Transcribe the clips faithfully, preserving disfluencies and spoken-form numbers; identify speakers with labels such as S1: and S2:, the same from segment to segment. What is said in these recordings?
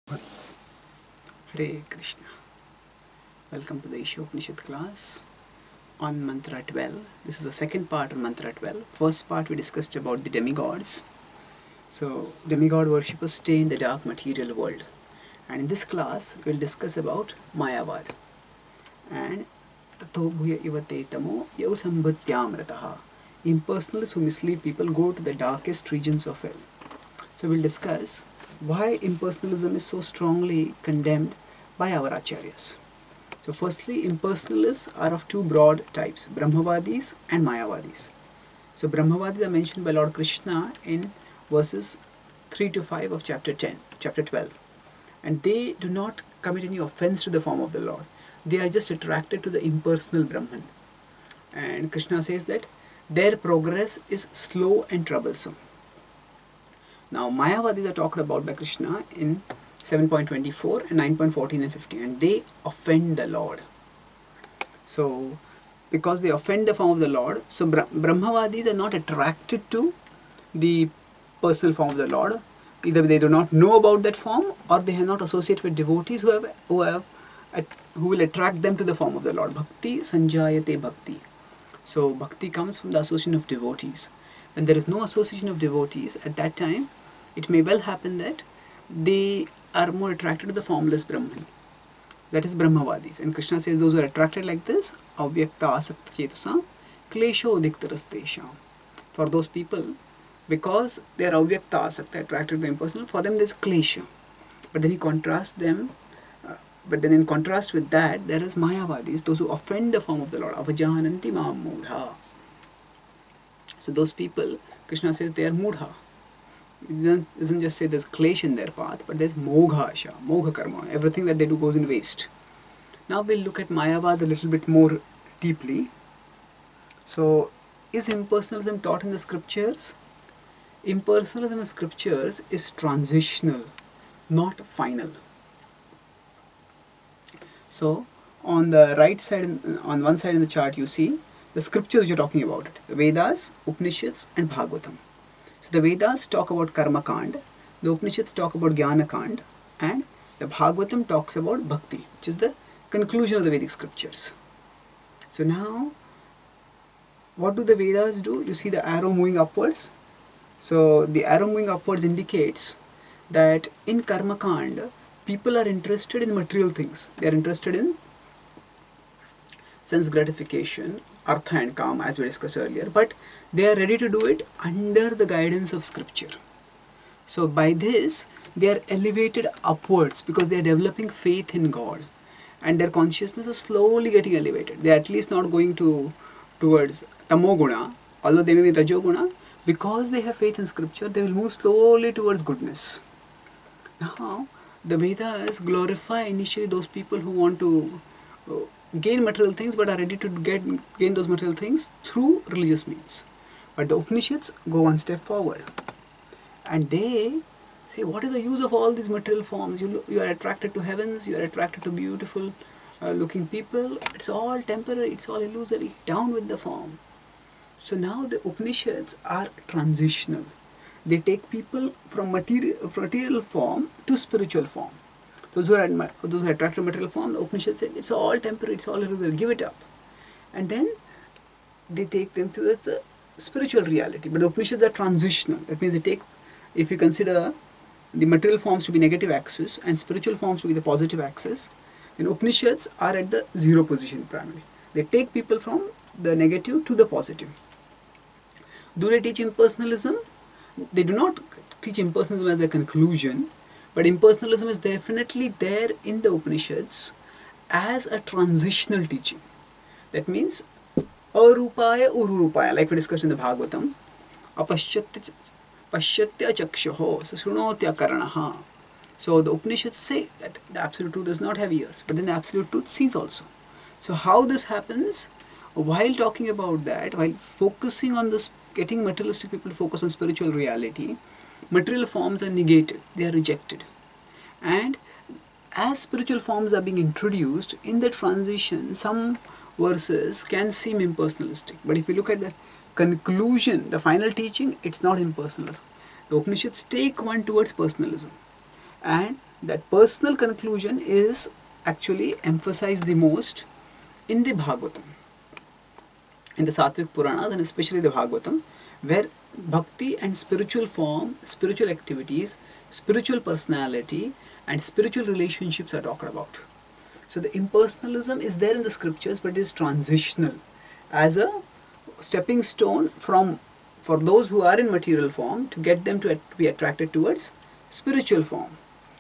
S1: Hare Krishna. Welcome to the Ishopanishad class on Mantra twelve. This is the second part of Mantra twelve. First part we discussed about the demigods. So, demigod worshippers stay in the dark material world. And in this class, we'll discuss about Mayavad. And Tato Bhuya Ivate Tamo Yau Sambhatyamrataha. Impersonalists who mislead people go to the darkest regions of hell. So, we'll discuss why impersonalism is so strongly condemned by our acharyas. So firstly, impersonalists are of two broad types, Brahmavadis and Mayavadis. So Brahmavadis are mentioned by Lord Krishna in verses three to five of chapter ten, chapter twelve. And they do not commit any offense to the form of the Lord. They are just attracted to the impersonal Brahman. And Krishna says that their progress is slow and troublesome. Now, Mayavadis are talked about by Krishna in seven point twenty-four and nine point fourteen and fifteen, and they offend the Lord. So, because they offend the form of the Lord, so Brahmavadis are not attracted to the personal form of the Lord. Either they do not know about that form, or they have not associated with devotees who have, who have who will attract them to the form of the Lord. Bhakti sanjayate bhakti. So, bhakti comes from the association of devotees. When there is no association of devotees, at that time, it may well happen that they are more attracted to the formless Brahman. That is Brahmavadis. And Krishna says those who are attracted like this, avyakta asakta chetasa, klesho diktarastesham. For those people, because they are avyakta asakta, attracted to the impersonal, for them there is klesha. But then he contrasts them, uh, but then in contrast with that, there is Mayavadis, those who offend the form of the Lord, avajananti mam mudha. So those people, Krishna says they are mudha. It doesn't, doesn't just say there's klesh in their path, but there's mogha asha, mogha karma. Everything that they do goes in waste. Now we'll look at Mayavad a little bit more deeply. So, is impersonalism taught in the scriptures? Impersonalism in the scriptures is transitional, not final. So, on the right side, on one side in the chart, you see the scriptures you're talking about it. The Vedas, Upanishads, and Bhagavatam. So the Vedas talk about Karma Kand, the Upanishads talk about Jnana Kand, and the Bhagavatam talks about Bhakti, which is the conclusion of the Vedic scriptures. So now, what do the Vedas do? You see the arrow moving upwards. So the arrow moving upwards indicates that in Karma Kand, people are interested in material things. They are interested in sense gratification, artha and kama, as we discussed earlier, but they are ready to do it under the guidance of scripture. So by this, they are elevated upwards because they are developing faith in God, and their consciousness is slowly getting elevated. They are at least not going to towards tamoguna, although they may be rajoguna. Because they have faith in scripture, they will move slowly towards goodness. Now, the Vedas glorify initially those people who want to uh, gain material things but are ready to get gain those material things through religious means. But the Upanishads go one step forward, and they say, what is the use of all these material forms? You, you are attracted to heavens, you are attracted to beautiful uh, looking people. It's all temporary, it's all illusory. Down with the form. So now the Upanishads are transitional. They take people from material, from material form to spiritual form. Those who are those who are attracted to material form, the Upanishads say it's all temporary, it's all illusory, give it up. And then they take them to the spiritual reality. But the Upanishads are transitional. That means they take, if you consider the material forms to be negative axis and spiritual forms to be the positive axis, then Upanishads are at the zero position primarily. They take people from the negative to the positive. Do they teach impersonalism? They do not teach impersonalism as their conclusion, but impersonalism is definitely there in the Upanishads as a transitional teaching. That means arupaya ururupaya, like we discussed in the Bhagavatam, apashyatya chakshaho sasrunotya karanaha. So the Upanishads say that the absolute truth does not have ears, but then the absolute truth sees also. So how this happens? While talking about that, while focusing on this, getting materialistic people to focus on spiritual reality, material forms are negated, they are rejected. And as spiritual forms are being introduced, in the transition, some verses can seem impersonalistic. But if you look at the conclusion, the final teaching, it's not impersonalism. The Upanishads take one towards personalism. And that personal conclusion is actually emphasized the most in the Bhagavatam, in the Sattvic Puranas, and especially the Bhagavatam, where bhakti and spiritual form, spiritual activities, spiritual personality, and spiritual relationships are talked about. So the impersonalism is there in the scriptures, but it is transitional as a stepping stone from for those who are in material form to get them to be attracted towards spiritual form.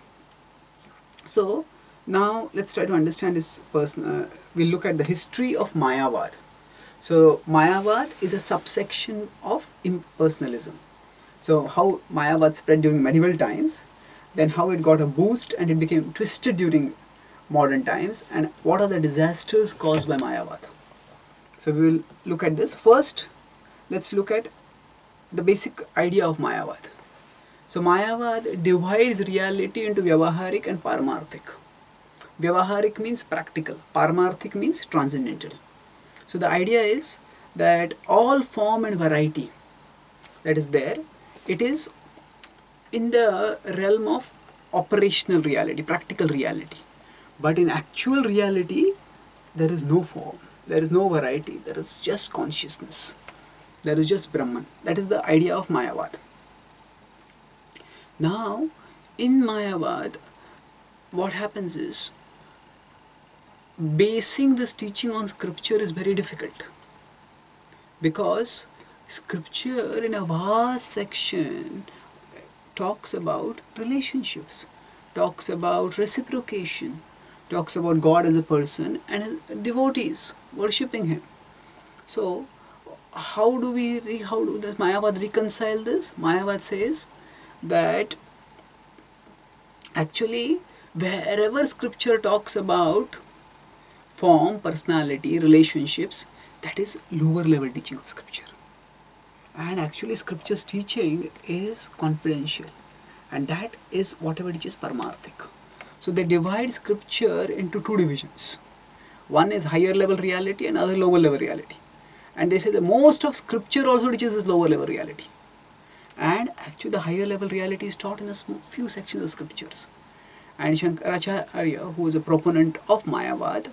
S1: So now let's try to understand this person. Uh, we'll look at the history of Mayavad. So Mayavad is a subsection of impersonalism. So how Mayavad spread during medieval times, then how it got a boost and it became twisted during modern times, and what are the disasters caused by Mayavad. So we will look at this. First, let's look at the basic idea of Mayavad. So Mayavad divides reality into Vyavaharik and Paramarthik. Vyavaharik means practical, Paramarthik means transcendental. So the idea is that all form and variety that is there, it is in the realm of operational reality, practical reality. But in actual reality, there is no form, there is no variety, there is just consciousness, there is just Brahman. That is the idea of Mayavad. Now, in Mayavad, what happens is, basing this teaching on scripture is very difficult, because scripture in a vast section talks about relationships, talks about reciprocation, talks about God as a person and devotees worshipping Him. So, how do we, how do does Mayavad reconcile this? Mayavad says that actually wherever scripture talks about form, personality, relationships, that is lower level teaching of scripture. And actually scripture's teaching is confidential, and that is whatever teaches Paramarthik. So they divide scripture into two divisions. One is higher level reality and other lower level reality. And they say that most of scripture also teaches this lower level reality. And actually the higher level reality is taught in a few sections of scriptures. And Shankaracharya, who is a proponent of Mayavad,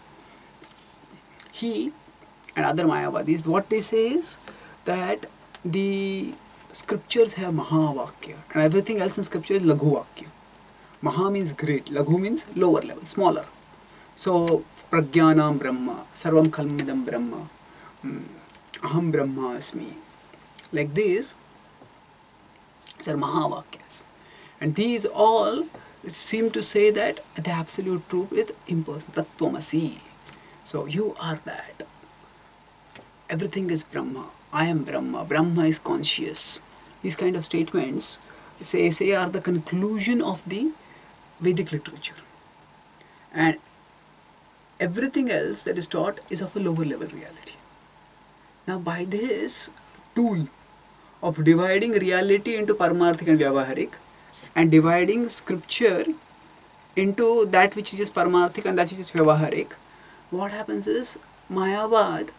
S1: he and other Mayavadis, what they say is that the scriptures have Mahavakya, and everything else in scripture is Laghu Vakya. Maha means great, Laghu means lower level, smaller. So, Prajnanam Brahma, Sarvam Khalmidam Brahma, Aham Brahma Asmi. Like these, these are Mahavakyas. And these all seem to say that the absolute truth is impersonal, Tattvamasi. So, you are that. Everything is Brahma. I am Brahma. Brahma is conscious. These kind of statements say, say are the conclusion of the Vedic literature. And everything else that is taught is of a lower level reality. Now by this tool of dividing reality into Paramarthik and Vyavaharik, and dividing scripture into that which is just Paramarthik and that which is Vyavaharik, what happens is Mayavad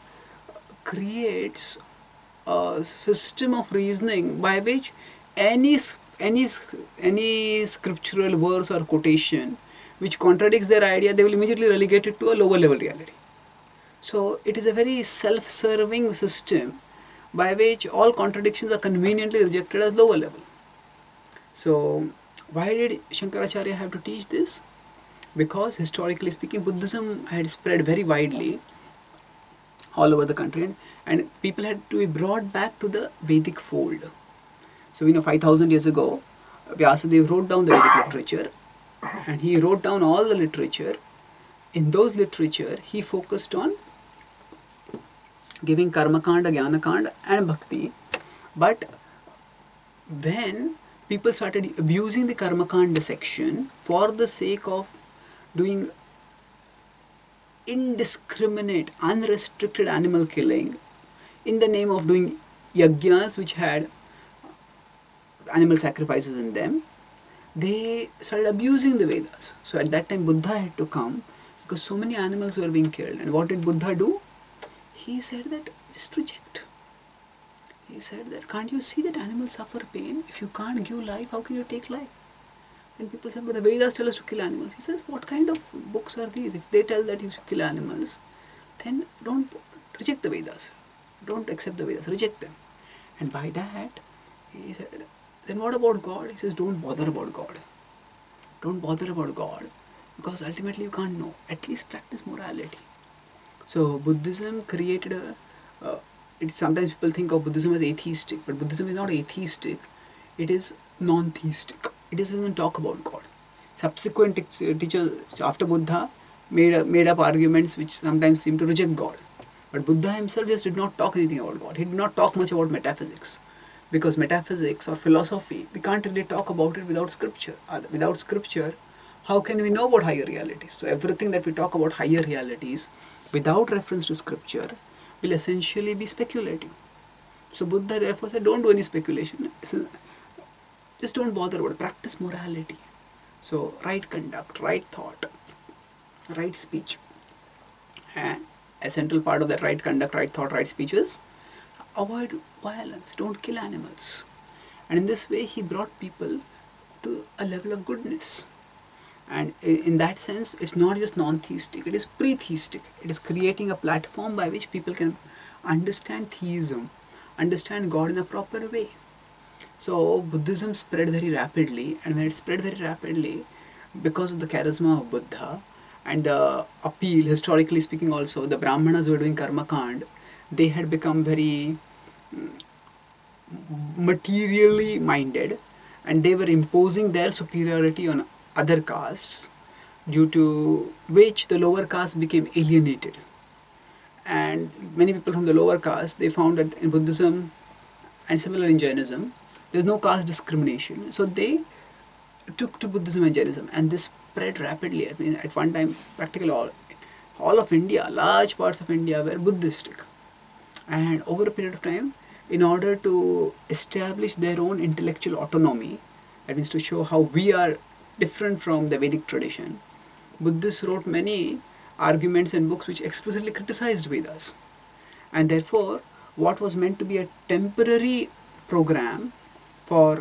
S1: creates a system of reasoning by which any any any scriptural verse or quotation which contradicts their idea, they will immediately relegate it to a lower level reality. So it is a very self-serving system by which all contradictions are conveniently rejected as lower level. So why did Shankaracharya have to teach this? Because historically speaking, Buddhism had spread very widely all over the country, and, and people had to be brought back to the Vedic fold. So we know five thousand years ago, Vyasadeva wrote down the Vedic literature, and he wrote down all the literature. In those literature, he focused on giving Karma Kanda, Jnana Kanda and Bhakti. But when people started abusing the Karma Kanda section for the sake of doing indiscriminate, unrestricted animal killing in the name of doing yajnas which had animal sacrifices in them, they started abusing the Vedas. So at that time Buddha had to come because so many animals were being killed. And what did Buddha do? He said that just reject. He said that can't you see that animals suffer pain? If you can't give life, how can you take life? And people say, but the Vedas tell us to kill animals. He says, what kind of books are these? If they tell that you should kill animals, then don't reject the Vedas. Don't accept the Vedas, reject them. And by that, he said, then what about God? He says, don't bother about God. Don't bother about God, because ultimately you can't know. At least practice morality. So Buddhism created a, uh, it, sometimes people think of Buddhism as atheistic, but Buddhism is not atheistic, it is non-theistic. It doesn't talk about God. Subsequent teachers after Buddha made, made up arguments which sometimes seem to reject God. But Buddha himself just did not talk anything about God. He did not talk much about metaphysics. Because metaphysics or philosophy, we can't really talk about it without scripture. Without scripture, how can we know about higher realities? So everything that we talk about higher realities without reference to scripture will essentially be speculative. So Buddha therefore said, don't do any speculation. Just don't bother about it. Practice morality. So right conduct, right thought, right speech. And a central part of that right conduct, right thought, right speech is avoid violence, don't kill animals. And in this way he brought people to a level of goodness. And in that sense, it's not just non-theistic, it is pre-theistic. It is creating a platform by which people can understand theism, understand God in a proper way. So Buddhism spread very rapidly, and when it spread very rapidly, because of the charisma of Buddha and the appeal, historically speaking also, the Brahmanas who were doing karma kand, they had become very materially minded, and they were imposing their superiority on other castes, due to which the lower caste became alienated. And many people from the lower caste, they found that in Buddhism and similarly in Jainism, there is no caste discrimination. So they took to Buddhism and Jainism, and this spread rapidly. I mean, at one time, practically all, all of India, large parts of India were Buddhistic. And over a period of time, in order to establish their own intellectual autonomy, that means to show how we are different from the Vedic tradition, Buddhists wrote many arguments and books which explicitly criticized Vedas. And therefore, what was meant to be a temporary program for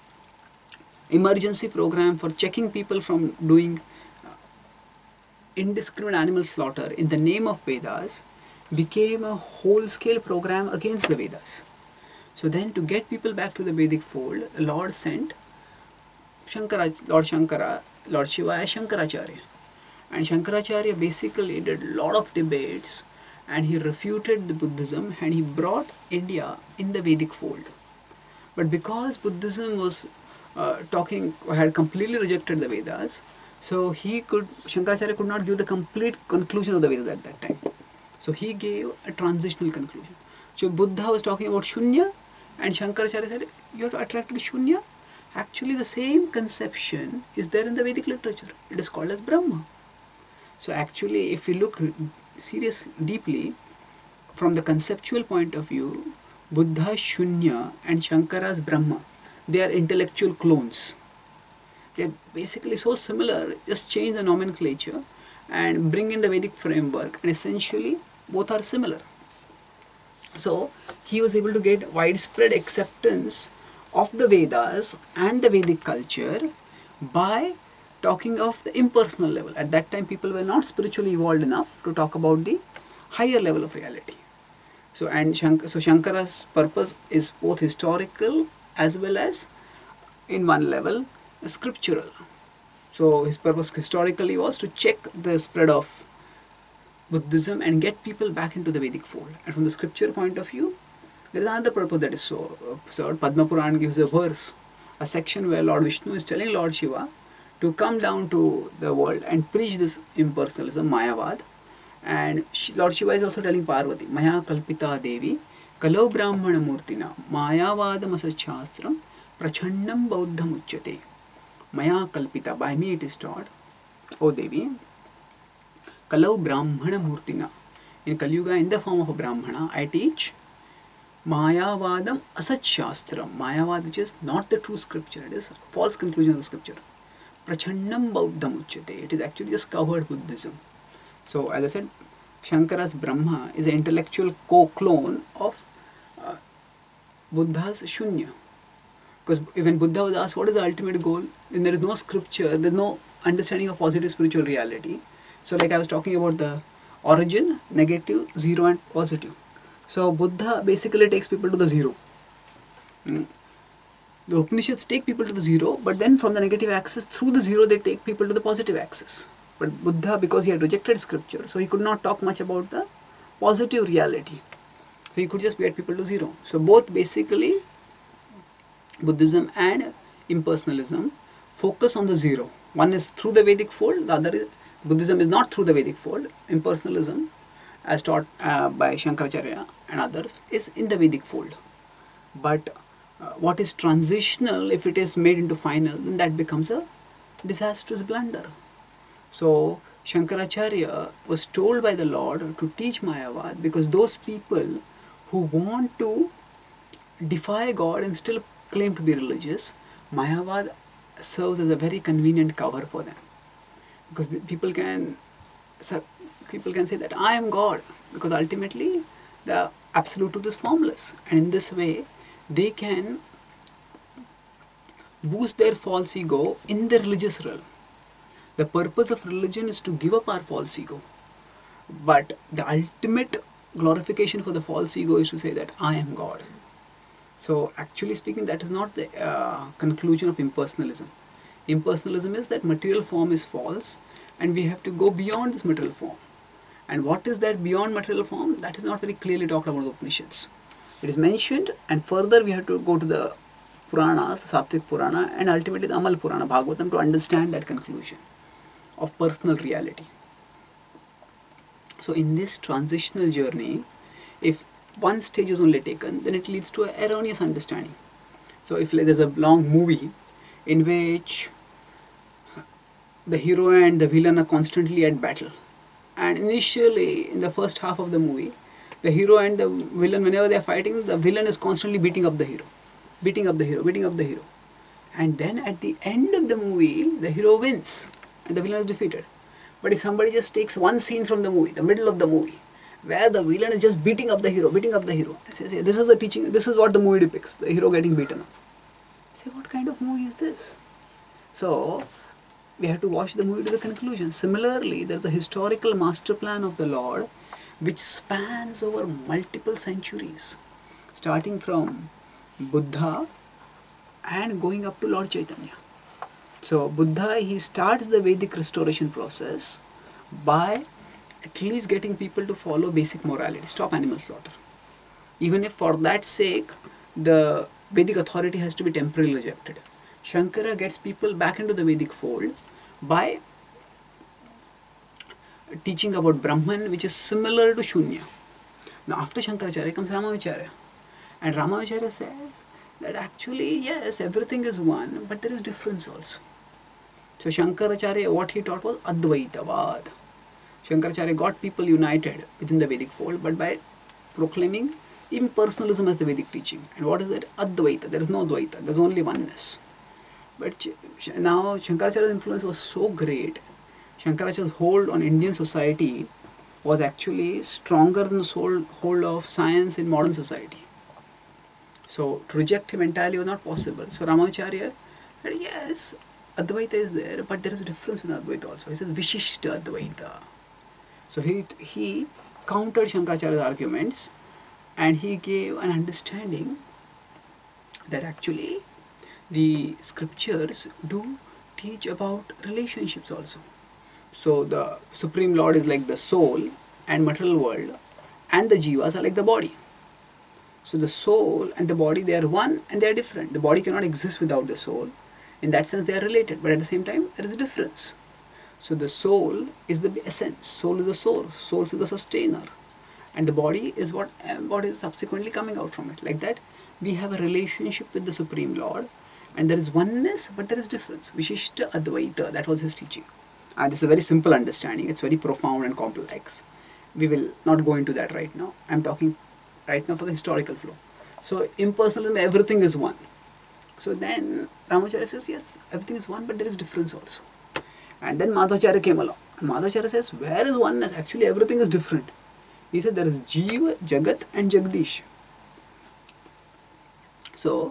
S1: emergency program for checking people from doing indiscriminate animal slaughter in the name of Vedas became a whole-scale program against the Vedas. So then, to get people back to the Vedic fold, the Lord sent Shankara, Lord Shankara, Lord Shiva as Shankaracharya. And Shankaracharya basically did a lot of debates, and he refuted the Buddhism, and he brought India in the Vedic fold. But because Buddhism was uh, talking, had completely rejected the Vedas, so he could, Shankaracharya could not give the complete conclusion of the Vedas at that time. So he gave a transitional conclusion. So Buddha was talking about Shunya, and Shankaracharya said, you have to attract to Shunya. Actually, the same conception is there in the Vedic literature. It is called as Brahma. So actually, if we look seriously, deeply, from the conceptual point of view, Buddha's Shunya and Shankara's Brahma, they are intellectual clones. They are basically so similar, just change the nomenclature and bring in the Vedic framework, and essentially both are similar. So he was able to get widespread acceptance of the Vedas and the Vedic culture by talking of the impersonal level. At that time, people were not spiritually evolved enough to talk about the higher level of reality. So, and Shank so Shankara's purpose is both historical as well as, in one level, scriptural. So his purpose historically was to check the spread of Buddhism and get people back into the Vedic fold. And from the scripture point of view, there is another purpose that is so. So Padma Puran gives a verse, a section where Lord Vishnu is telling Lord Shiva to come down to the world and preach this impersonalism, Mayavad. And Lord Shiva is also telling Parvati, Maya Kalpita Devi, Kalau Brahmana Murtina, Mayavadam Asachastram, Prachandam Bauddham Uchyate. Maya Kalpita, by me it is taught, O Devi, Kalau Brahmana Murtina. In Kali Yuga, in the form of a Brahmana, I teach Mayavadam Asat Shastram. Mayavad, which is not the true scripture, it is a false conclusion of the scripture. Prachandam Bauddham Uchyate. It is actually just covered Buddhism. So, as I said, Shankara's Brahma is an intellectual co-clone of uh, Buddha's Shunya. Because when Buddha was asked what is the ultimate goal, then there is no scripture, there is no understanding of positive spiritual reality. So like I was talking about the origin, negative, zero and positive. So Buddha basically takes people to the zero. Mm. The Upanishads take people to the zero, but then from the negative axis, through the zero, they take people to the positive axis. But Buddha, because he had rejected scripture, so he could not talk much about the positive reality. So he could just get people to zero. So both basically, Buddhism and impersonalism focus on the zero. One is through the Vedic fold, the other is, Buddhism is not through the Vedic fold. Impersonalism, as taught uh, by Shankaracharya and others, is in the Vedic fold. But uh, what is transitional, if it is made into final, then that becomes a disastrous blunder. So Shankaracharya was told by the Lord to teach Mayavad because those people who want to defy God and still claim to be religious, Mayavad serves as a very convenient cover for them. Because the people can people can say that I am God, because ultimately the absolute truth is formless, and in this way they can boost their false ego in the religious realm. The purpose of religion is to give up our false ego, but the ultimate glorification for the false ego is to say that I am God. So actually speaking, that is not the uh, conclusion of impersonalism. Impersonalism is that material form is false and we have to go beyond this material form. And what is that beyond material form? That is not very clearly talked about in the Upanishads. It is mentioned, and further we have to go to the Puranas, the Sattvic Purana, and ultimately the Amal Purana, Bhagavatam, to understand that conclusion of personal reality. So in this transitional journey, if one stage is only taken, then it leads to an erroneous understanding. So if there's a long movie in which the hero and the villain are constantly at battle, and initially in the first half of the movie, the hero and the villain, whenever they are fighting, the villain is constantly beating up the hero, beating up the hero, beating up the hero. And then at the end of the movie, the hero wins and the villain is defeated. But if somebody just takes one scene from the movie, the middle of the movie, where the villain is just beating up the hero, beating up the hero, and says, this is the teaching, this is what the movie depicts, the hero getting beaten up. Say, what kind of movie is this? So we have to watch the movie to the conclusion. Similarly, there is a historical master plan of the Lord which spans over multiple centuries, starting from Buddha and going up to Lord Chaitanya. So Buddha, he starts the Vedic restoration process by at least getting people to follow basic morality, stop animal slaughter. Even if for that sake, the Vedic authority has to be temporarily rejected. Shankara gets people back into the Vedic fold by teaching about Brahman, which is similar to Shunya. Now after Shankaracharya comes Ramanujacharya, and Ramanujacharya says that actually yes, everything is one, but there is difference also. So Shankaracharya, what he taught was Advaitavad. Shankaracharya got people united within the Vedic fold, but by proclaiming impersonalism as the Vedic teaching. And what is that? Advaita. There is no Dvaita, there is only oneness. But now Shankaracharya's influence was so great, Shankaracharya's hold on Indian society was actually stronger than the hold of science in modern society. So to reject him entirely was not possible. So Ramanujacharya said, yes, Advaita is there, but there is a difference with Advaita also. He says Vishishta Advaita. So he, he countered Shankaracharya's arguments and he gave an understanding that actually the scriptures do teach about relationships also. So the Supreme Lord is like the soul and material world, and the jivas are like the body. So the soul and the body, they are one and they are different. The body cannot exist without the soul. In that sense they are related, but at the same time there is a difference. So the soul is the essence, soul is the source, soul is the sustainer, and the body is what, what is subsequently coming out from it. Like that, we have a relationship with the Supreme Lord, and there is oneness, but there is difference. Vishishta Advaita, that was his teaching. And this is a very simple understanding, it's very profound and complex. We will not go into that right now. I am talking right now for the historical flow. So impersonalism, everything is one. So then Ramanujacharya says, yes, everything is one, but there is difference also. And then Madhvacharya came along. And Madhvacharya says, where is oneness? Actually everything is different. He said there is Jiva, Jagat and Jagdish. So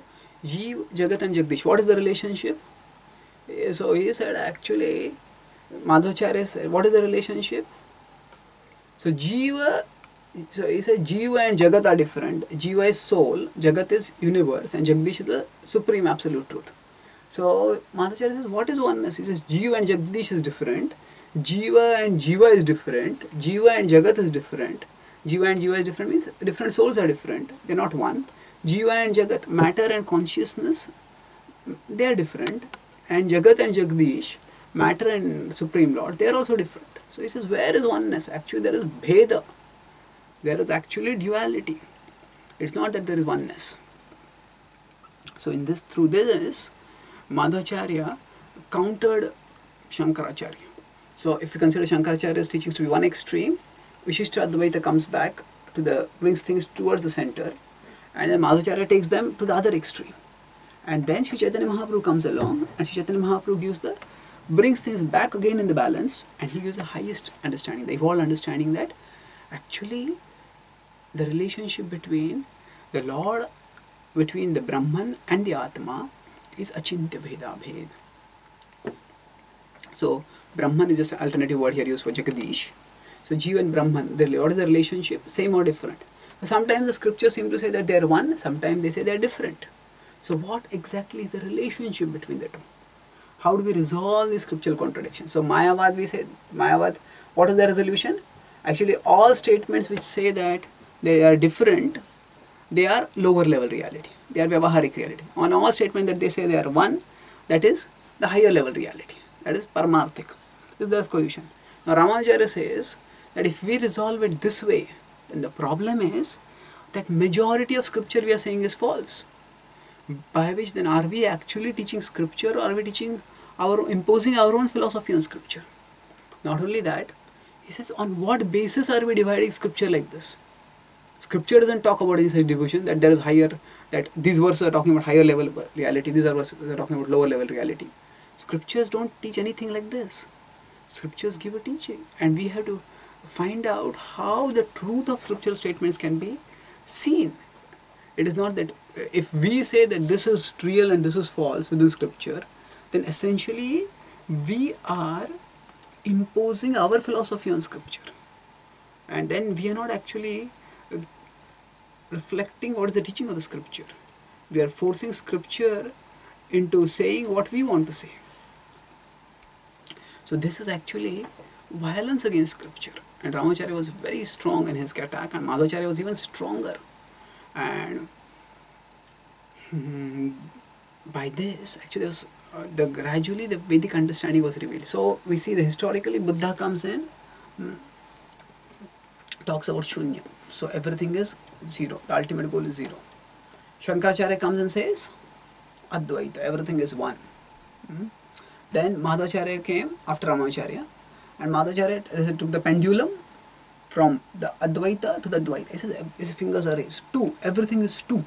S1: Jeev, Jagat and Jagdish. What is the relationship? So he said actually, Madhvacharya said, what is the relationship? So Jiva, so he said Jiva and Jagat are different. Jiva is soul, Jagat is universe, and Jagdish is the supreme absolute truth. So Madhvacharya says, what is oneness? He says Jiva and Jagdish is different. Jiva and Jiva is different. Jiva and Jagat is different. Jiva and Jiva is different means different souls are different. They are not one. Jiva and Jagat, matter and consciousness, they are different. And Jagat and Jagdish, matter and Supreme Lord, they are also different. So he says, where is oneness? Actually, there is Bheda. There is actually duality. It's not that there is oneness. So in this, through this, Madhvacharya countered Shankaracharya. So if you consider Shankaracharya's teachings to be one extreme, Vishishta Advaita comes back to the, brings things towards the center, and then Madhvacharya takes them to the other extreme. And then Sri Chaitanya Mahaprabhu comes along, and Sri Chaitanya Mahaprabhu gives the, brings things back again in the balance, and he gives the highest understanding, the evolved understanding that actually the relationship between the Lord, between the Brahman and the Atma is Achintya Bheda Bhed. So Brahman is just an alternative word here used for Jagadish. So Jiva and Brahman, the, what is the relationship? Same or different? Sometimes the scriptures seem to say that they are one, sometimes they say they are different. So what exactly is the relationship between the two? How do we resolve these scriptural contradictions? So Mayavad, we say, Mayavad, what is the resolution? Actually all statements which say that they are different, they are lower level reality. They are Vyavaharik reality. On all statements that they say they are one, that is the higher level reality. That is Paramarthik. This is the solution. Now Ramanujacharya says that if we resolve it this way, then the problem is that majority of scripture we are saying is false. By which then are we actually teaching scripture, or are we teaching our, imposing our own philosophy on scripture? Not only that, he says, on what basis are we dividing scripture like this? Scripture doesn't talk about any such division, that there is higher, that these verses are talking about higher level reality, these are verses are talking about lower level reality. Scriptures don't teach anything like this. Scriptures give a teaching, and we have to find out how the truth of scriptural statements can be seen. It is not that if we say that this is real and this is false within scripture, then essentially we are imposing our philosophy on scripture, and then we are not actually reflecting what is the teaching of the scripture. We are forcing scripture into saying what we want to say. So this is actually violence against scripture, and Ramacharya was very strong in his attack, and Madhvacharya was even stronger. And hmm, by this, actually, was, uh, the gradually the Vedic understanding was revealed. So we see that historically Buddha comes in, hmm, talks about Shunya. So everything is zero. The ultimate goal is zero. Shankaracharya comes and says Advaita. Everything is one. Hmm. Then Madhvacharya came after Ramacharya, and Madhvacharya took the pendulum from the Advaita to the Dvaita. He says his fingers are raised. Two. Everything is two.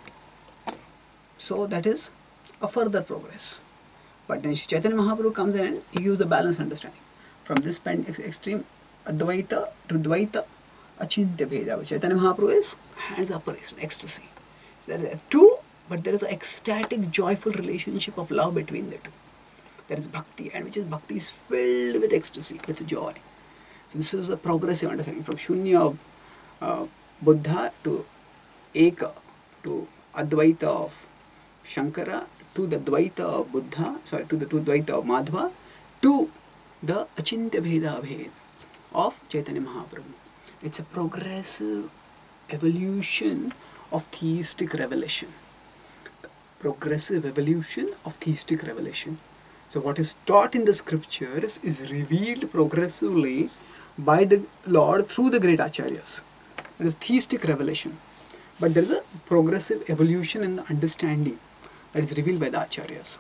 S1: So that is a further progress. But then Chaitanya Mahaprabhu comes in and he gives the balanced understanding. From this extreme Advaita to Dvaita, Achintya Bheda. Chaitanya Mahaprabhu is hands up, ecstasy. So there is two, but there is an ecstatic, joyful relationship of love between the two. There is bhakti, and which is bhakti is filled with ecstasy, with joy. So this is a progressive understanding from Shunya of uh, Buddha to Eka, to Advaita of Shankara, to the Dvaita of Buddha, sorry, to the to Dvaita of Madhva, to the Achintya Bheda Bhed of Chaitanya Mahaprabhu. It's a progressive evolution of theistic revelation. Progressive evolution of theistic revelation. So what is taught in the scriptures is revealed progressively by the Lord through the great acharyas. It is theistic revelation. But there is a progressive evolution in the understanding that is revealed by the acharyas.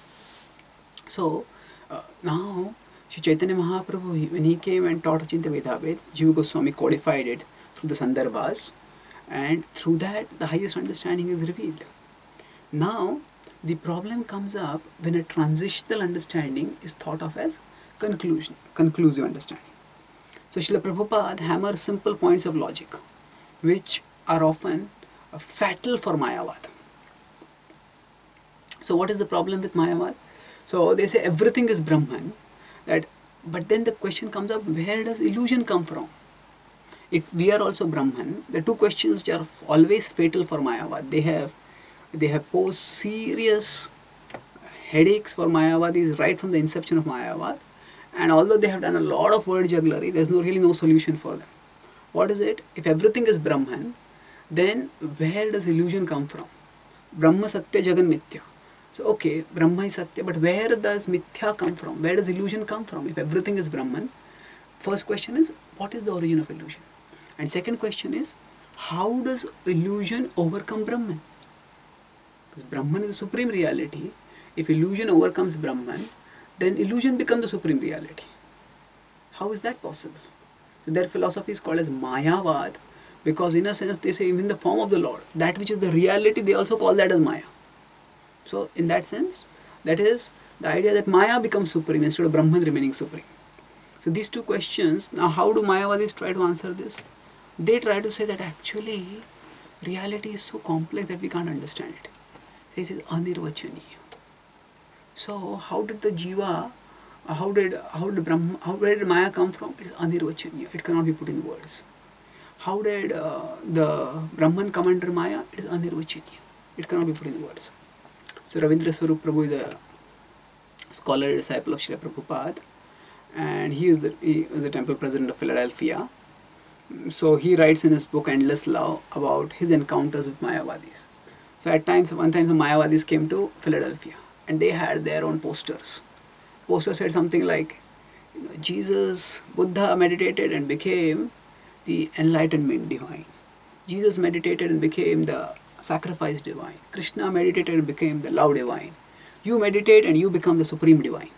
S1: So uh, now Sri Chaitanya Mahaprabhu, when he came and taught Achintya Bheda Bhed, Jiva Goswami codified it through the Sandarbhas, and through that the highest understanding is revealed. Now the problem comes up when a transitional understanding is thought of as conclusion, conclusive understanding. So Srila Prabhupada hammers simple points of logic, which are often uh, fatal for Mayavad. So what is the problem with Mayavad? So they say everything is Brahman, that, but then the question comes up, where does illusion come from? If we are also Brahman, the two questions which are always fatal for Mayavad, they have they have posed serious headaches for Mayavadis right from the inception of Mayavad, and although they have done a lot of word jugglery, there's no really no solution for them. What is it? If everything is Brahman, then where does illusion come from? Brahma Satya Jagan Mithya. So okay, Brahma is Satya, but where does Mithya come from? Where does illusion come from? If everything is Brahman, first question is, what is the origin of illusion? And second question is, how does illusion overcome Brahman? Because Brahman is the supreme reality. If illusion overcomes Brahman, then illusion becomes the supreme reality. How is that possible? So their philosophy is called as Mayavad, because in a sense they say in the form of the Lord, that which is the reality, they also call that as Maya. So in that sense, that is the idea that Maya becomes supreme instead of Brahman remaining supreme. So these two questions, now how do Mayavadis try to answer this? They try to say that actually reality is so complex that we can't understand it. This is anirvachaniya. So how did the jiva, how did how did Brahma, how where did Maya come from? It is anirvachaniya. It cannot be put in words. How did uh, the Brahman come under Maya? It is anirvachaniya. It cannot be put in words. So Ravindra Swarup Prabhu is a scholar, disciple of Srila Prabhupada, and he is the he is the temple president of Philadelphia. So he writes in his book Endless Love about his encounters with Mayavadis. So at times, one time the Mayavadis came to Philadelphia and they had their own posters. Poster said something like, you know, Jesus, Buddha meditated and became the enlightenment divine. Jesus meditated and became the sacrifice divine. Krishna meditated and became the love divine. You meditate and you become the supreme divine.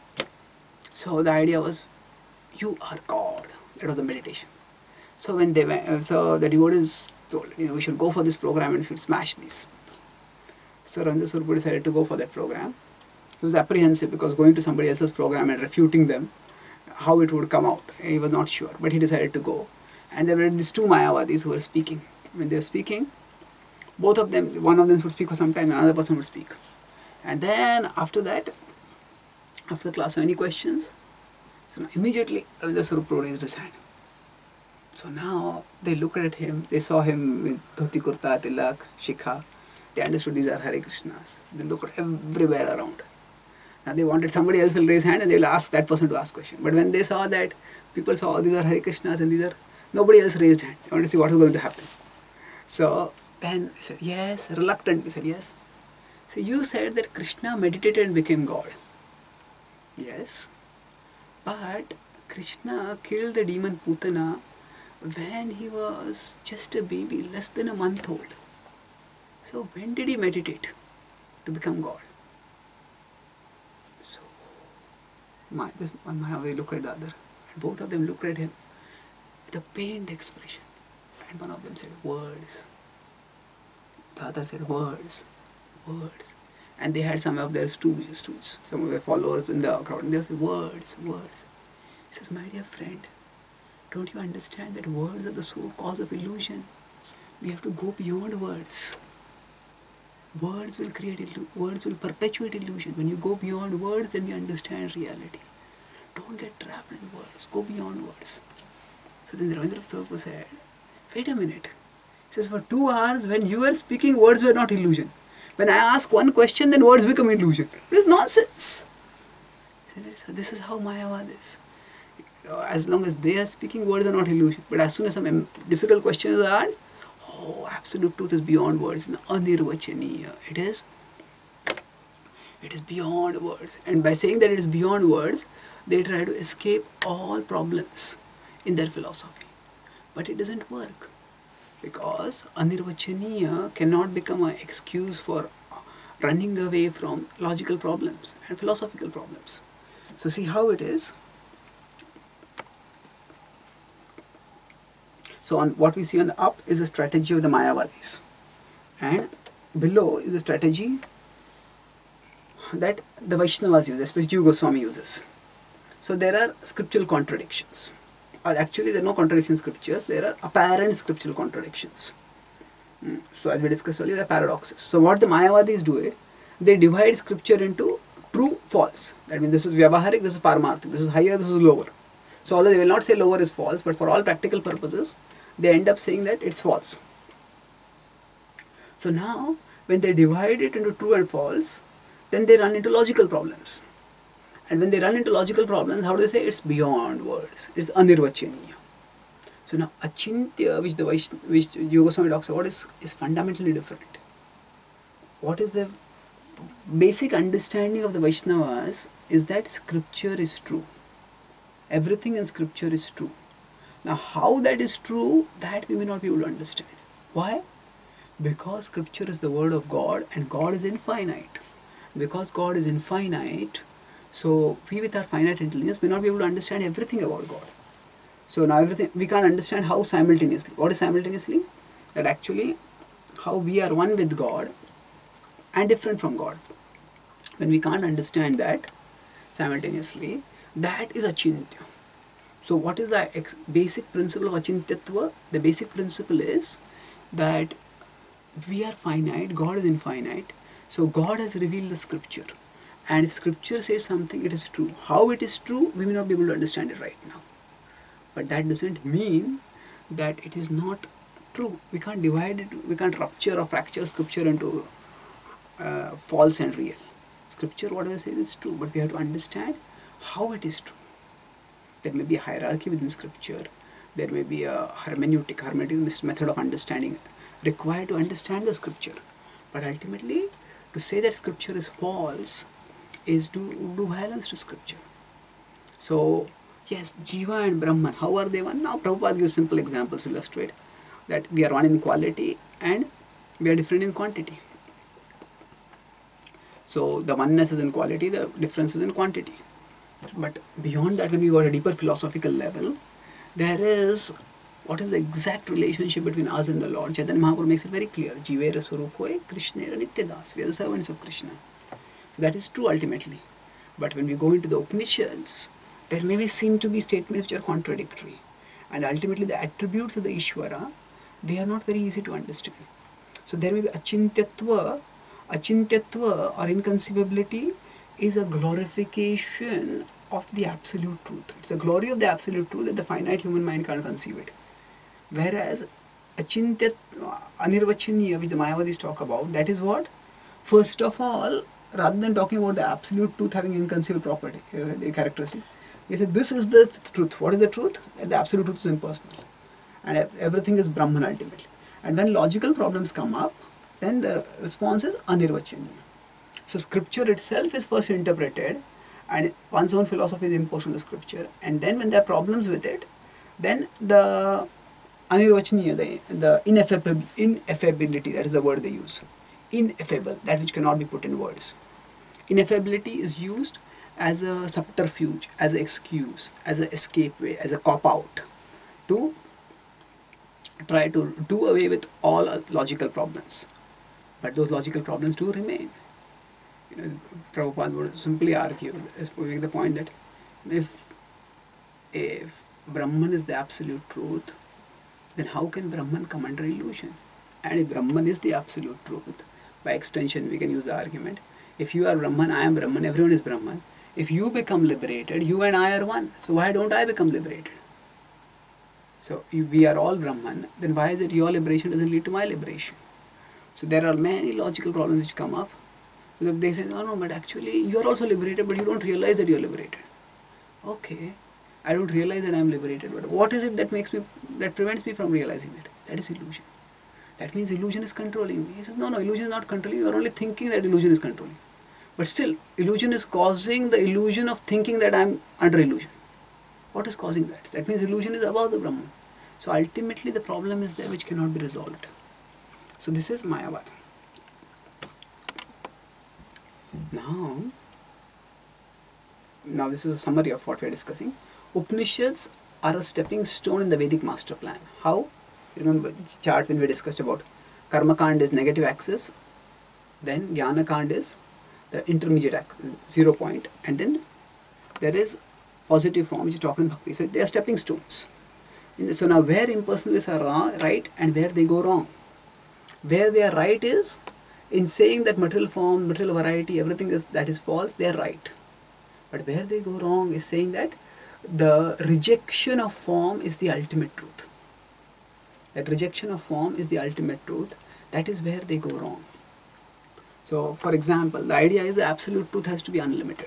S1: So the idea was, you are God. That was the meditation. So when they went, so the devotees told, you know, we should go for this program and we should smash this. So Ravindra Swarup decided to go for that program. He was apprehensive because going to somebody else's program and refuting them, how it would come out, he was not sure. But he decided to go. And there were these two Mayavadis who were speaking. When they were speaking, both of them, one of them would speak for some time, and another person would speak. And then after that, after the class, so any questions? So now immediately Ravindra Swarup raised his hand. So now they looked at him, they saw him with dhoti kurta, tilak, shikha. They understood these are Hare Krishnas. They looked everywhere around. Now they wanted somebody else will raise hand and they will ask that person to ask question. But when they saw that people saw oh, these are Hare Krishnas and these are, nobody else raised hand. They wanted to see what is going to happen. So then they said yes, reluctantly said yes. So you said that Krishna meditated and became God. Yes. But Krishna killed the demon Putana when he was just a baby, less than a month old. So when did he meditate to become God? So my, this one Mayavadi looked at the other, and both of them looked at him with a pained expression. And one of them said, words. The other said, words, words. And they had some of their students, some of their followers in the crowd, and they said, words, words. He says, my dear friend, don't you understand that words are the sole cause of illusion? We have to go beyond words. Words will create illusion. Words will perpetuate illusion. When you go beyond words, then you understand reality. Don't get trapped in words. Go beyond words. So then Ravindra Swarup said, wait a minute. He says, for two hours when you were speaking, words were not illusion. When I ask one question, then words become illusion. It is nonsense. He said, so this is how Mayavad is. As long as they are speaking, words are not illusion. But as soon as some difficult question is asked, oh, absolute truth is beyond words. Anirvachaniya. It is, it is beyond words. And by saying that it is beyond words, they try to escape all problems in their philosophy. But it doesn't work. Because Anirvachaniya cannot become an excuse for running away from logical problems and philosophical problems. So see how it is. So on what we see on the up is the strategy of the Mayavadis, and below is the strategy that the Vaishnavas use, especially Jiva Goswami uses. So there are scriptural contradictions. Or actually there are no contradictions in scriptures, there are apparent scriptural contradictions. So as we discussed earlier, there are paradoxes. So what the Mayavadis do is, they divide scripture into true, false. That means this is Vyavaharik, this is Paramarthik, this is higher, this is lower. So although they will not say lower is false, but for all practical purposes, they end up saying that it's false. So now, when they divide it into true and false, then they run into logical problems. And when they run into logical problems, how do they say? It's beyond words. It's anirvachaniya. So now, achintya, which the Vaishn which Yoga Swami talks about, is, is fundamentally different. What is the basic understanding of the Vaishnavas is that scripture is true. Everything in scripture is true. Now, how that is true, that we may not be able to understand. Why? Because scripture is the word of God and God is infinite. Because God is infinite, so we with our finite intelligence may not be able to understand everything about God. So now everything, we can't understand how simultaneously. What is simultaneously? That actually how we are one with God and different from God. When we can't understand that simultaneously, that is achintya. So what is the ex basic principle of achintyatva? The basic principle is that we are finite, God is infinite. So God has revealed the scripture. And if scripture says something, it is true. How it is true, we may not be able to understand it right now. But that doesn't mean that it is not true. We can't divide it, we can't rupture or fracture scripture into uh, false and real. Scripture, whatever says, is true, but we have to understand how it is true. There may be a hierarchy within scripture. There may be a hermeneutic, hermeneutic method of understanding required to understand the scripture. But ultimately, to say that scripture is false is to do violence to scripture. So, yes, Jiva and Brahman, how are they one? Now, Prabhupada gives simple examples to illustrate that we are one in quality and we are different in quantity. So, the oneness is in quality, the difference is in quantity. But beyond that, when we go at a deeper philosophical level, there is what is the exact relationship between us and the Lord. Chaitanya Mahaprabhu makes it very clear. Jivera Swarupoe Krishnera Nityadas. We are the servants of Krishna. So that is true ultimately. But when we go into the Upanishads, there may be seem to be statements which are contradictory. And ultimately the attributes of the Ishvara, they are not very easy to understand. So there may be achintyatva. Achintyatva or inconceivability is a glorification of the absolute truth. It's a glory of the absolute truth that the finite human mind can't conceive it. Whereas Achintyat, Anirvachaniya, which the Mayavadis talk about, that is what? First of all, rather than talking about the absolute truth having inconceivable property, uh, the characteristic, they say this is the truth. What is the truth? That the absolute truth is impersonal. And everything is Brahman ultimately. And when logical problems come up, then the response is Anirvachaniya. So scripture itself is first interpreted and one's own philosophy is imposed on the scripture. And then when there are problems with it, then the Anirvachaniya, the, the ineffable, ineffability, that is the word they use. Ineffable, that which cannot be put in words. Ineffability is used as a subterfuge, as an excuse, as an escape way, as a cop-out to try to do away with all logical problems. But those logical problems do remain. You know, Prabhupada would simply argue, make the point that if, if Brahman is the absolute truth, then how can Brahman come under illusion? And if Brahman is the absolute truth, by extension we can use the argument, if you are Brahman, I am Brahman, everyone is Brahman. If you become liberated, you and I are one. So why don't I become liberated? So if we are all Brahman, then why is it your liberation doesn't lead to my liberation? So there are many logical problems which come up. So they say, no, no, but actually you are also liberated, but you don't realize that you are liberated. Okay, I don't realize that I am liberated, but what is it that makes me, that prevents me from realizing that? That is illusion. That means illusion is controlling me. He says, no, no, illusion is not controlling you. You are only thinking that illusion is controlling. But still, illusion is causing the illusion of thinking that I am under illusion. What is causing that? That means illusion is above the Brahman. So ultimately the problem is there which cannot be resolved. So this is Mayavad. Now, now this is a summary of what we are discussing. Upanishads are a stepping stone in the Vedic master plan. How? Remember the chart when we discussed about Karma Kand is negative axis, then Jnana Kand is the intermediate axis, zero point, and then there is positive form which is talking bhakti. So they are stepping stones. In the, so now where impersonalists are wrong, right and where they go wrong. Where they are right is in saying that material form, material variety, everything is that is false, they are right. But where they go wrong is saying that the rejection of form is the ultimate truth. That rejection of form is the ultimate truth. That is where they go wrong. So, for example, the idea is the absolute truth has to be unlimited.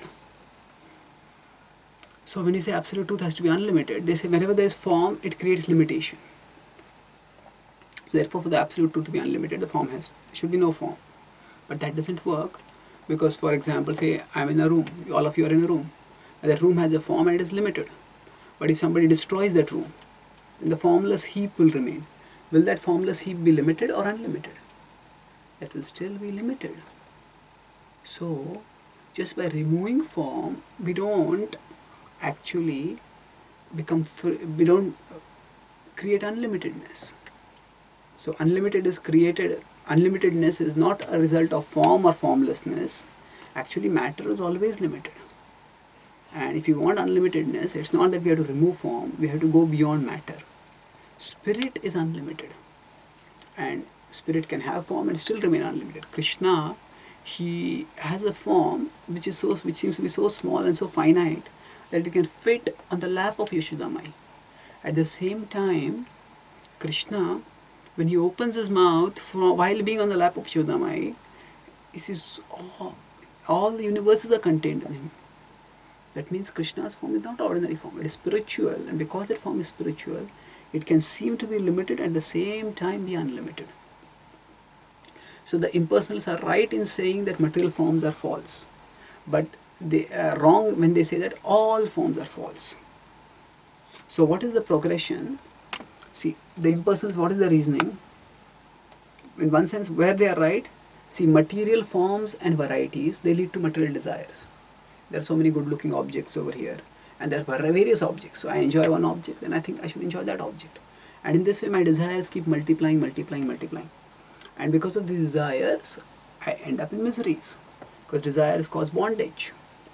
S1: So, when you say absolute truth has to be unlimited, they say whenever there is form, it creates limitation. So, therefore, for the absolute truth to be unlimited, the form has should be no form. But that doesn't work because, for example, say I'm in a room, all of you are in a room, and that room has a form and it is limited. But if somebody destroys that room, then the formless heap will remain. Will that formless heap be limited or unlimited? That will still be limited. So, just by removing form, we don't actually become free, we don't create unlimitedness. So, unlimited is created, unlimitedness is not a result of form or formlessness. Actually, matter is always limited. And if you want unlimitedness, it's not that we have to remove form, we have to go beyond matter. Spirit is unlimited. And spirit can have form and still remain unlimited. Krishna, he has a form which is so which seems to be so small and so finite that it can fit on the lap of Yashodamai. At the same time, Krishna, when he opens his mouth for, while being on the lap of Yashodamai, he says, oh, all the universes are contained in him. That means Krishna's form is not ordinary form, it is spiritual, and because that form is spiritual, it can seem to be limited and at the same time be unlimited. So the impersonalists are right in saying that material forms are false, but they are wrong when they say that all forms are false. So what is the progression? See, the impersonalists, what is the reasoning? In one sense, where they are right, see, material forms and varieties, they lead to material desires. There are so many good looking objects over here, and there are various objects. So I enjoy one object and I think I should enjoy that object. And in this way my desires keep multiplying, multiplying, multiplying. And because of these desires, I end up in miseries. Because desires cause bondage.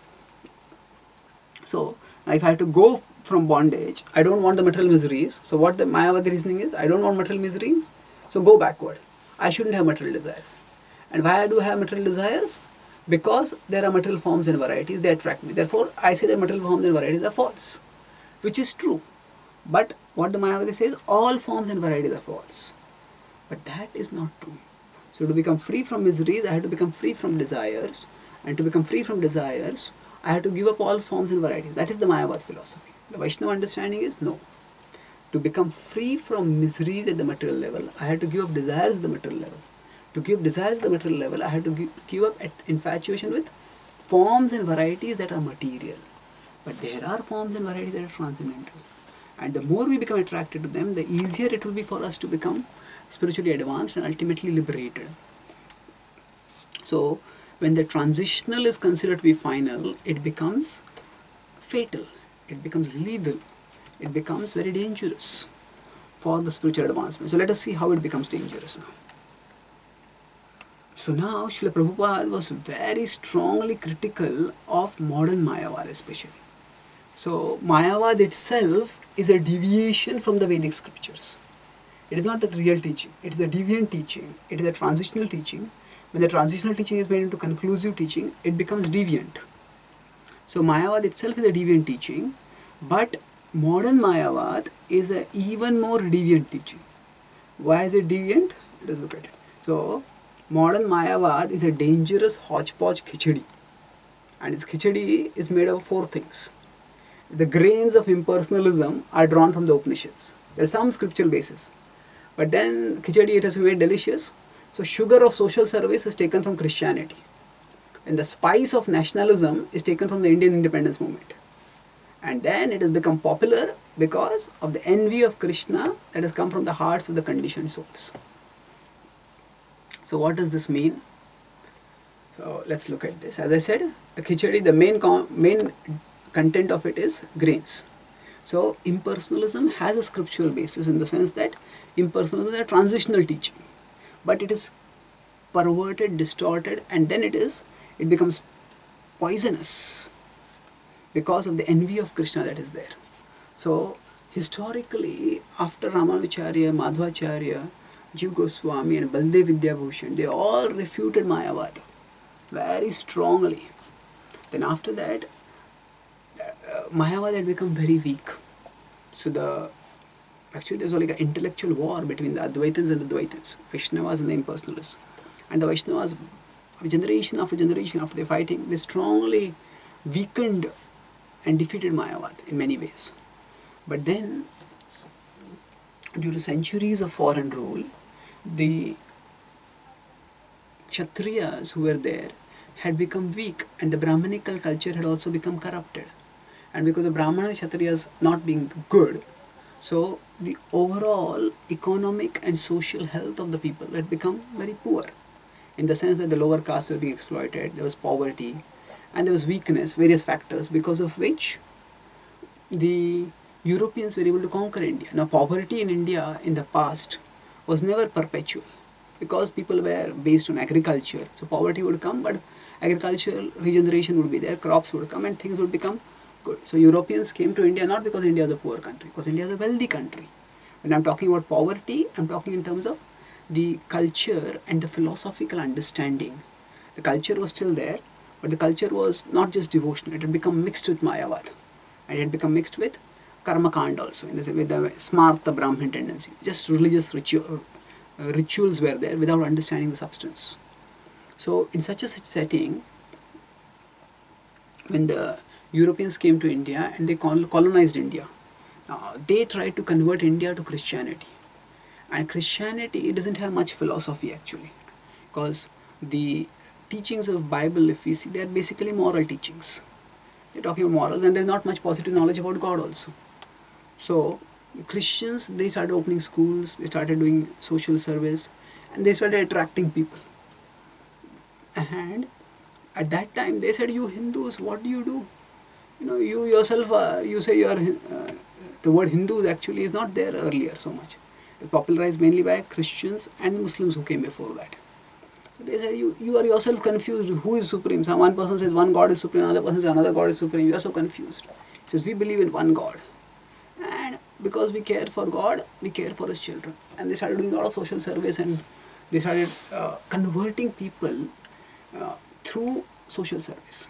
S1: So if I have to go from bondage, I don't want the material miseries. So what the Mayavadi reasoning is, I don't want material miseries, so go backward. I shouldn't have material desires. And why I do have material desires? Because there are material forms and varieties, they attract me. Therefore, I say that material forms and varieties are false, which is true. But what the Mayavadi says, all forms and varieties are false. But that is not true. So to become free from miseries, I have to become free from desires. And to become free from desires, I have to give up all forms and varieties. That is the Mayavad philosophy. The Vaishnava understanding is no. To become free from miseries at the material level, I have to give up desires at the material level. To give desires at the material level, I have to give, give up at infatuation with forms and varieties that are material. But there are forms and varieties that are transcendental. And the more we become attracted to them, the easier it will be for us to become spiritually advanced and ultimately liberated. So, when the transitional is considered to be final, it becomes fatal, it becomes lethal, it becomes very dangerous for the spiritual advancement. So, let us see how it becomes dangerous now. So now Srila Prabhupada was very strongly critical of modern Mayavad especially. So Mayavad itself is a deviation from the Vedic scriptures. It is not the real teaching, it is a deviant teaching, it is a transitional teaching. When the transitional teaching is made into conclusive teaching, it becomes deviant. So Mayavad itself is a deviant teaching, but modern Mayavad is an even more deviant teaching. Why is it deviant? Let us look at it. So modern Mayavad is a dangerous hodgepodge khichdi, and its khichdi is made of four things. The grains of impersonalism are drawn from the Upanishads. There is some scriptural basis, but then khichdi, it has been made delicious. So sugar of social service is taken from Christianity, and the spice of nationalism is taken from the Indian independence movement. And then it has become popular because of the envy of Krishna that has come from the hearts of the conditioned souls. So what does this mean? So let's look at this. As I said, a khichdi, the main main content of it is grains. So impersonalism has a scriptural basis in the sense that impersonalism is a transitional teaching, but it is perverted, distorted, and then it is it becomes poisonous because of the envy of Krishna that is there. So historically, after Ramanujacharya, Madhvacharya, Jiv Goswami and Baldev Vidyabhushan, they all refuted Mayavadi very strongly. Then after that, uh, Mayavadi had become very weak. So the actually there was like an intellectual war between the Advaitins and the Dvaitins, Vaishnavas and the impersonalists. And the Vaishnavas, generation after generation after they fighting, they strongly weakened and defeated Mayavad in many ways. But then, due to centuries of foreign rule, the Kshatriyas who were there had become weak, and the Brahmanical culture had also become corrupted. And because of Brahmana and Kshatriyas not being good, so the overall economic and social health of the people had become very poor, in the sense that the lower caste were being exploited, there was poverty, and there was weakness, various factors because of which the Europeans were able to conquer India. Now, poverty in India in the past was never perpetual because people were based on agriculture. So, poverty would come, but agricultural regeneration would be there, crops would come, and things would become good. So, Europeans came to India not because India is a poor country, because India is a wealthy country. When I'm talking about poverty, I'm talking in terms of the culture and the philosophical understanding. The culture was still there, but the culture was not just devotional, it had become mixed with Mayavad. And it had become mixed with Karma Kand also, in the, with the Smartha Brahmin tendency. Just religious ritual, uh, rituals were there without understanding the substance. So, in such a setting, when the Europeans came to India and they colonized India, uh, they tried to convert India to Christianity. And Christianity doesn't have much philosophy actually, because the teachings of Bible, if we see, they are basically moral teachings. They're talking about morals, and there's not much positive knowledge about God also. So Christians, they started opening schools, they started doing social service, and they started attracting people. And at that time they said, you Hindus, what do you do? You know, you yourself, uh, you say you are, uh, the word Hindus actually is not there earlier so much. It's popularized mainly by Christians and Muslims who came before that. So they said, you, you are yourself confused, who is supreme? So one person says one God is supreme, another person says another God is supreme, you are so confused. He says, we believe in one God. And because we care for God, we care for His children. And they started doing a lot of social service, and they started uh, converting people uh, through social service.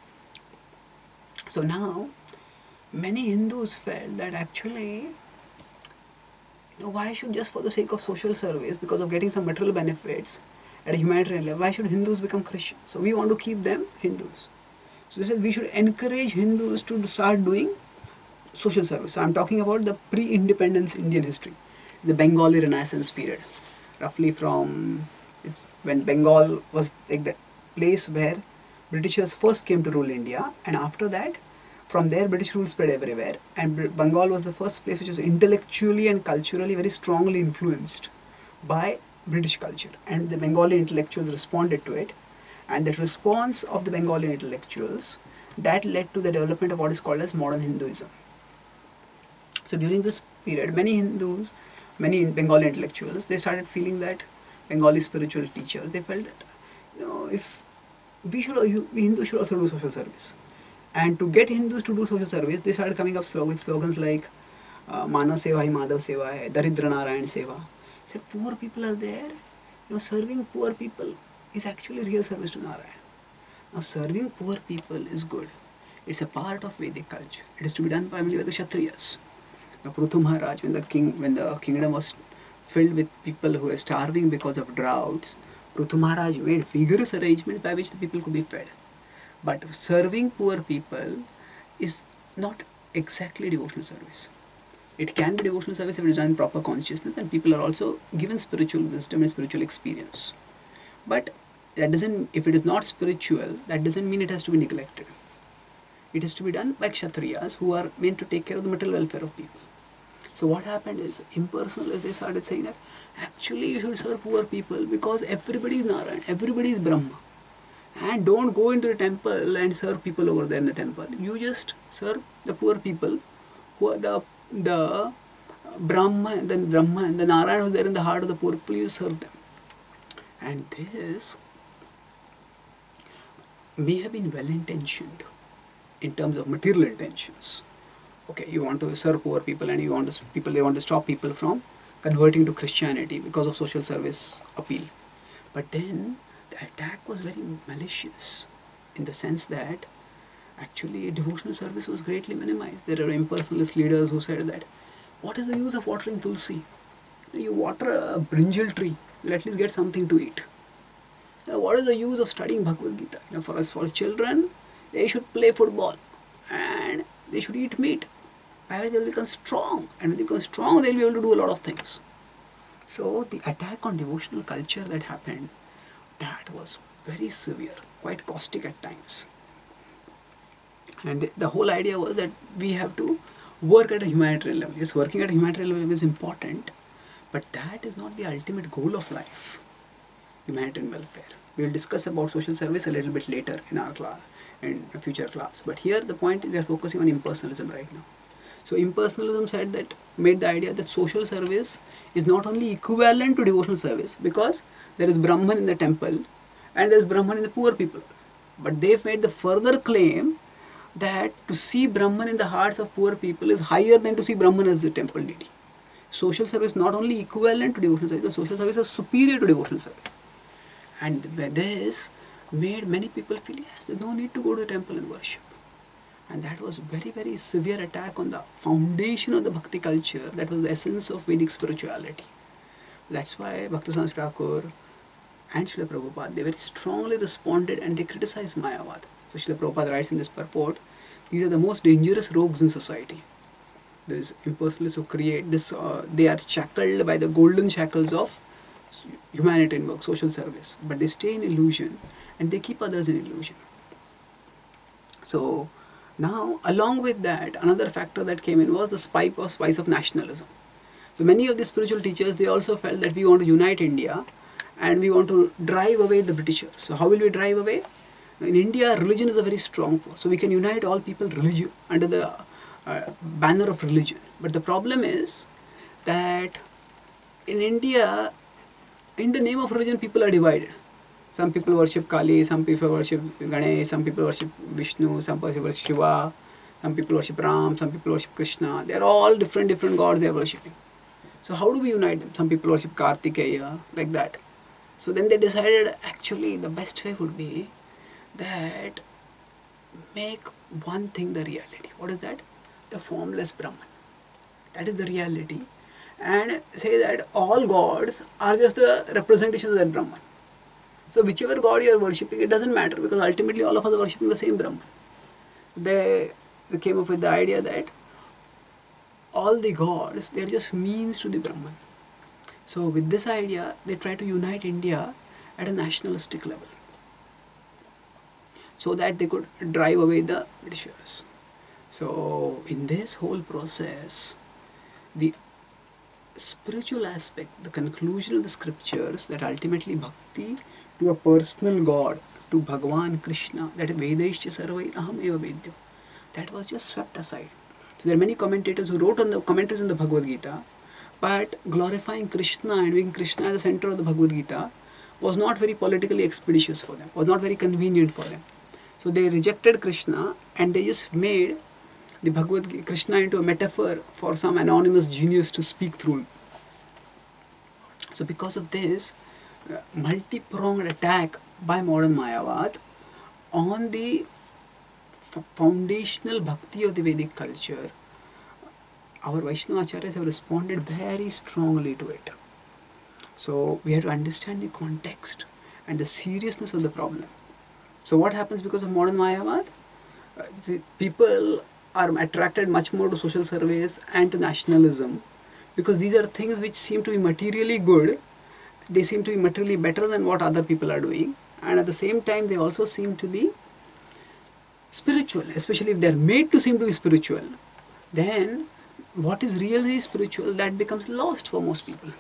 S1: So now, many Hindus felt that actually, you know, why should, just for the sake of social service, because of getting some material benefits at a humanitarian level, why should Hindus become Christians? So we want to keep them Hindus. So they said we should encourage Hindus to start doing social service. So I'm talking about the pre-independence Indian history, the Bengali Renaissance period, roughly from it's when Bengal was like the place where Britishers first came to rule India, and after that, from there British rule spread everywhere, and Bengal was the first place which was intellectually and culturally very strongly influenced by British culture, and the Bengali intellectuals responded to it, and that response of the Bengali intellectuals, that led to the development of what is called as modern Hinduism. So during this period, many Hindus, many Bengali intellectuals, they started feeling that Bengali spiritual teachers, they felt that, you know, if we should, we Hindus should also do social service. And to get Hindus to do social service, they started coming up with slogans like uh, Mana Seva Hai, Madhav Seva Hai, Daridra Narayan Seva. So poor people are there, you know, serving poor people is actually real service to Narayan. Now serving poor people is good. It's a part of Vedic culture. It is to be done primarily by the Kshatriyas. Now Prithu Maharaj, when the king, when the kingdom was filled with people who were starving because of droughts, Prithu Maharaj made vigorous arrangements by which the people could be fed. But serving poor people is not exactly devotional service. It can be devotional service if it is done in proper consciousness, and people are also given spiritual wisdom and spiritual experience. But that doesn't, if it is not spiritual, that doesn't mean it has to be neglected. It is to be done by Kshatriyas who are meant to take care of the material welfare of people. So what happened is, impersonalists, they started saying that actually you should serve poor people because everybody is Narayan, everybody is Brahma. And don't go into the temple and serve people over there in the temple. You just serve the poor people who are the the Brahma and the Brahma and the Narayan who are there in the heart of the poor people. You serve them. And this may have been well intentioned in terms of material intentions. Okay, you want to serve poor people, and you want to people they want to stop people from converting to Christianity because of social service appeal. But then the attack was very malicious in the sense that actually devotional service was greatly minimized. There are impersonalist leaders who said that what is the use of watering tulsi? You water a brinjal tree, you'll at least get something to eat. Now, what is the use of studying Bhagavad Gita? You know, for us, for children, they should play football and they should eat meat. Where they'll become strong, and when they become strong, they'll be able to do a lot of things. So the attack on devotional culture that happened, that was very severe, quite caustic at times. And the, the whole idea was that we have to work at a humanitarian level. Yes, working at a humanitarian level is important, but that is not the ultimate goal of life. Humanitarian welfare. We will discuss about social service a little bit later in our class, in a future class. But here the point is we are focusing on impersonalism right now. So impersonalism said that, made the idea that social service is not only equivalent to devotional service, because there is Brahman in the temple and there is Brahman in the poor people. But they've made the further claim that to see Brahman in the hearts of poor people is higher than to see Brahman as the temple deity. Social service not only equivalent to devotional service, but social service is superior to devotional service. And this made many people feel, yes, there's no need to go to the temple and worship. And that was very, very severe attack on the foundation of the bhakti culture. That was the essence of Vedic spirituality. That's why Bhaktisiddhanta Thakur and Srila Prabhupada, they very strongly responded and they criticized Mayavad. So Srila Prabhupada writes in this purport, these are the most dangerous rogues in society. These impersonalists who create this, uh, they are shackled by the golden shackles of humanitarian work, social service, but they stay in illusion and they keep others in illusion. So now, along with that, another factor that came in was the spice of, spice of nationalism. So many of the spiritual teachers, they also felt that we want to unite India and we want to drive away the Britishers. So how will we drive away? In India, religion is a very strong force. So we can unite all people religion under the uh, banner of religion. But the problem is that in India, in the name of religion, people are divided. Some people worship Kali, some people worship Ganesh, some people worship Vishnu, some people worship Shiva, some people worship Ram, some people worship Krishna. They are all different, different gods they are worshipping. So how do we unite them? Some people worship Kartikeya, like that. So then they decided actually the best way would be that make one thing the reality. What is that? The formless Brahman. That is the reality. And say that all gods are just the representation of that Brahman. So whichever god you are worshipping, it doesn't matter because ultimately all of us are worshipping the same Brahman. They, they came up with the idea that all the gods, they are just means to the Brahman. So with this idea, they try to unite India at a nationalistic level so that they could drive away the Britishers. So in this whole process, the spiritual aspect, the conclusion of the scriptures, that ultimately bhakti to a personal God, to Bhagavan Krishna, that Vedaischa Sarvai Aham Eva Vedya, that was just swept aside. So there are many commentators who wrote on the commentaries in the Bhagavad Gita, but glorifying Krishna and making Krishna as the center of the Bhagavad Gita was not very politically expeditious for them, was not very convenient for them. So they rejected Krishna and they just made the Bhagavad Gita, Krishna into a metaphor for some anonymous genius to speak through him. So because of this uh, multi-pronged attack by modern Mayavad on the f- foundational bhakti of the Vedic culture, our Vaishnava Acharyas have responded very strongly to it. So we have to understand the context and the seriousness of the problem. So what happens because of modern Mayavad? Uh, the people are attracted much more to social service and to nationalism because these are things which seem to be materially good. They seem to be materially better than what other people are doing, and at the same time they also seem to be spiritual, especially if they are made to seem to be spiritual. Then what is really spiritual, that becomes lost for most people.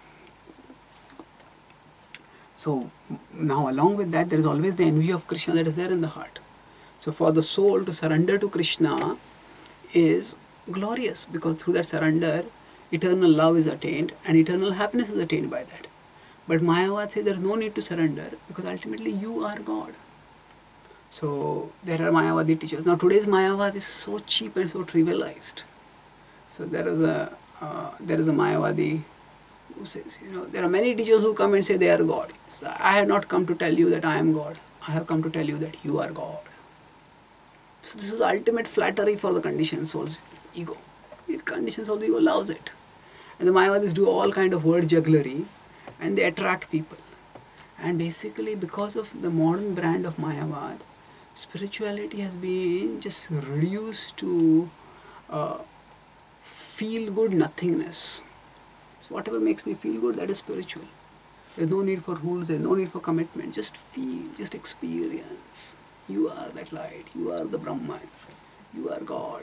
S1: So now along with that, there is always the envy of Krishna that is there in the heart. So for the soul to surrender to Krishna is glorious because through that surrender, eternal love is attained and eternal happiness is attained by that. But Mayavad says there is no need to surrender because ultimately you are God. So there are Mayavadi teachers. Now today's Mayavad is so cheap and so trivialized. So there is a uh, there is a Mayavadi Who says, you know, there are many teachers who come and say they are God. So I have not come to tell you that I am God. I have come to tell you that you are God. So this is ultimate flattery for the conditioned soul's ego. The conditioned soul's ego loves it. And the Mayavadis do all kind of word jugglery and they attract people. And basically because of the modern brand of Mayavad, spirituality has been just reduced to uh, feel good nothingness. So whatever makes me feel good, that is spiritual. There's no need for rules, there's no need for commitment. Just feel, just experience. You are that light, you are the Brahman, you are God.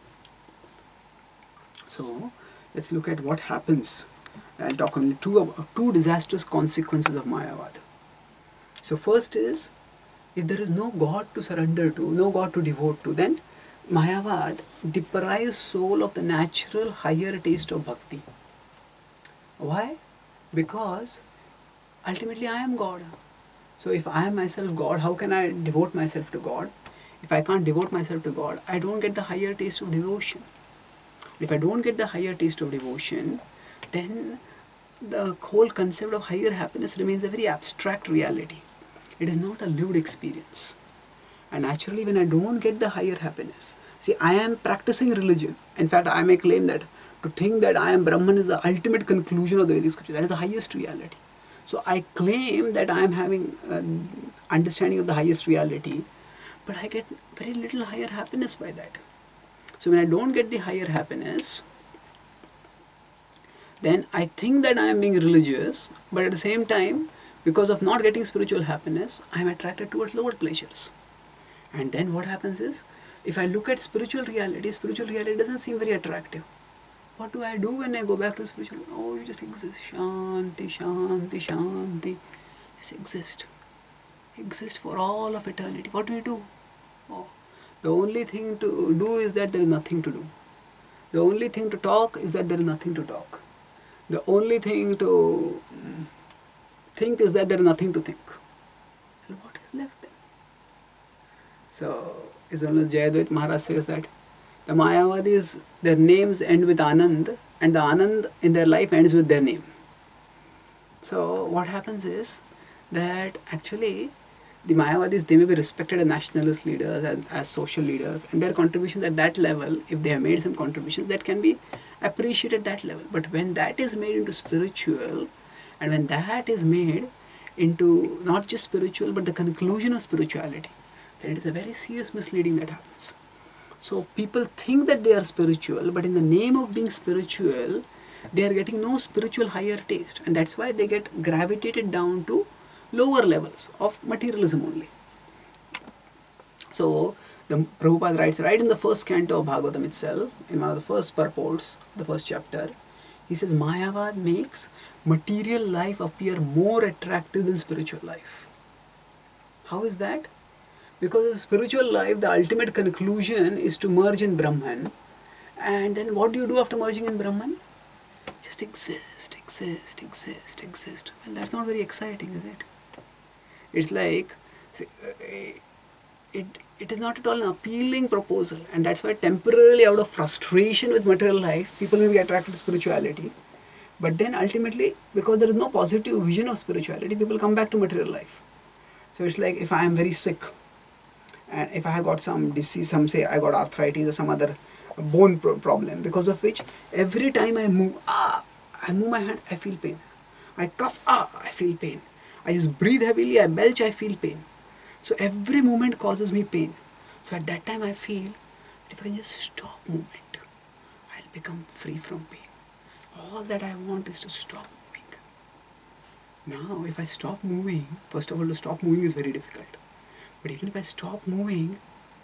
S1: So let's look at what happens. I'll talk only two, two disastrous consequences of Mayavad. So first is, if there is no God to surrender to, no God to devote to, then Mayavad deprives soul of the natural higher taste of bhakti. Why? Because ultimately I am God. So if I am myself God, how can I devote myself to God? If I can't devote myself to God, I don't get the higher taste of devotion. If I don't get the higher taste of devotion, then the whole concept of higher happiness remains a very abstract reality. It is not a lived experience. And naturally, when I don't get the higher happiness, see, I am practicing religion. In fact, I may claim that to think that I am Brahman is the ultimate conclusion of the Vedic scripture. That is the highest reality. So I claim that I am having an understanding of the highest reality, but I get very little higher happiness by that. So when I don't get the higher happiness, then I think that I am being religious, but at the same time, because of not getting spiritual happiness, I am attracted towards lower pleasures. And then what happens is, if I look at spiritual reality, spiritual reality doesn't seem very attractive. What do I do when I go back to spiritual? Oh, you just exist. Shanti, Shanti, Shanti. Just exist. Exist for all of eternity. What do we do? Oh, the only thing to do is that there is nothing to do. The only thing to talk is that there is nothing to talk. The only thing to think is that there is nothing to think. And what is left then? So, His Holiness Jayadvaita Maharaj says that the Mayavadis, their names end with Anand, and the Anand in their life ends with their name. So what happens is that actually the Mayavadis, they may be respected as nationalist leaders, as, as social leaders, and their contributions at that level, if they have made some contributions, that can be appreciated at that level. But when that is made into spiritual, and when that is made into not just spiritual, but the conclusion of spirituality, then it is a very serious misleading that happens. So people think that they are spiritual, but in the name of being spiritual, they are getting no spiritual higher taste. And that's why they get gravitated down to lower levels of materialism only. So the Prabhupada writes right in the first canto of Bhagavatam itself, in one of the first purports, the first chapter, he says Mayavad makes material life appear more attractive than spiritual life. How is that? Because of spiritual life, the ultimate conclusion is to merge in Brahman. And then what do you do after merging in Brahman? Just exist, exist, exist, exist. Well, that's not very exciting, is it? It's like, it, it is not at all an appealing proposal. And that's why temporarily out of frustration with material life, people may be attracted to spirituality. But then ultimately, because there is no positive vision of spirituality, people come back to material life. So it's like if I am very sick, and if I have got some disease, some say I got arthritis or some other bone pro problem, because of which every time I move, ah, I move my hand, I feel pain. I cough, ah, I feel pain. I just breathe heavily, I belch, I feel pain. So every movement causes me pain. So at that time I feel that if I can just stop movement, I'll become free from pain. All that I want is to stop moving. Now if I stop moving, first of all, to stop moving is very difficult. But even if I stop moving,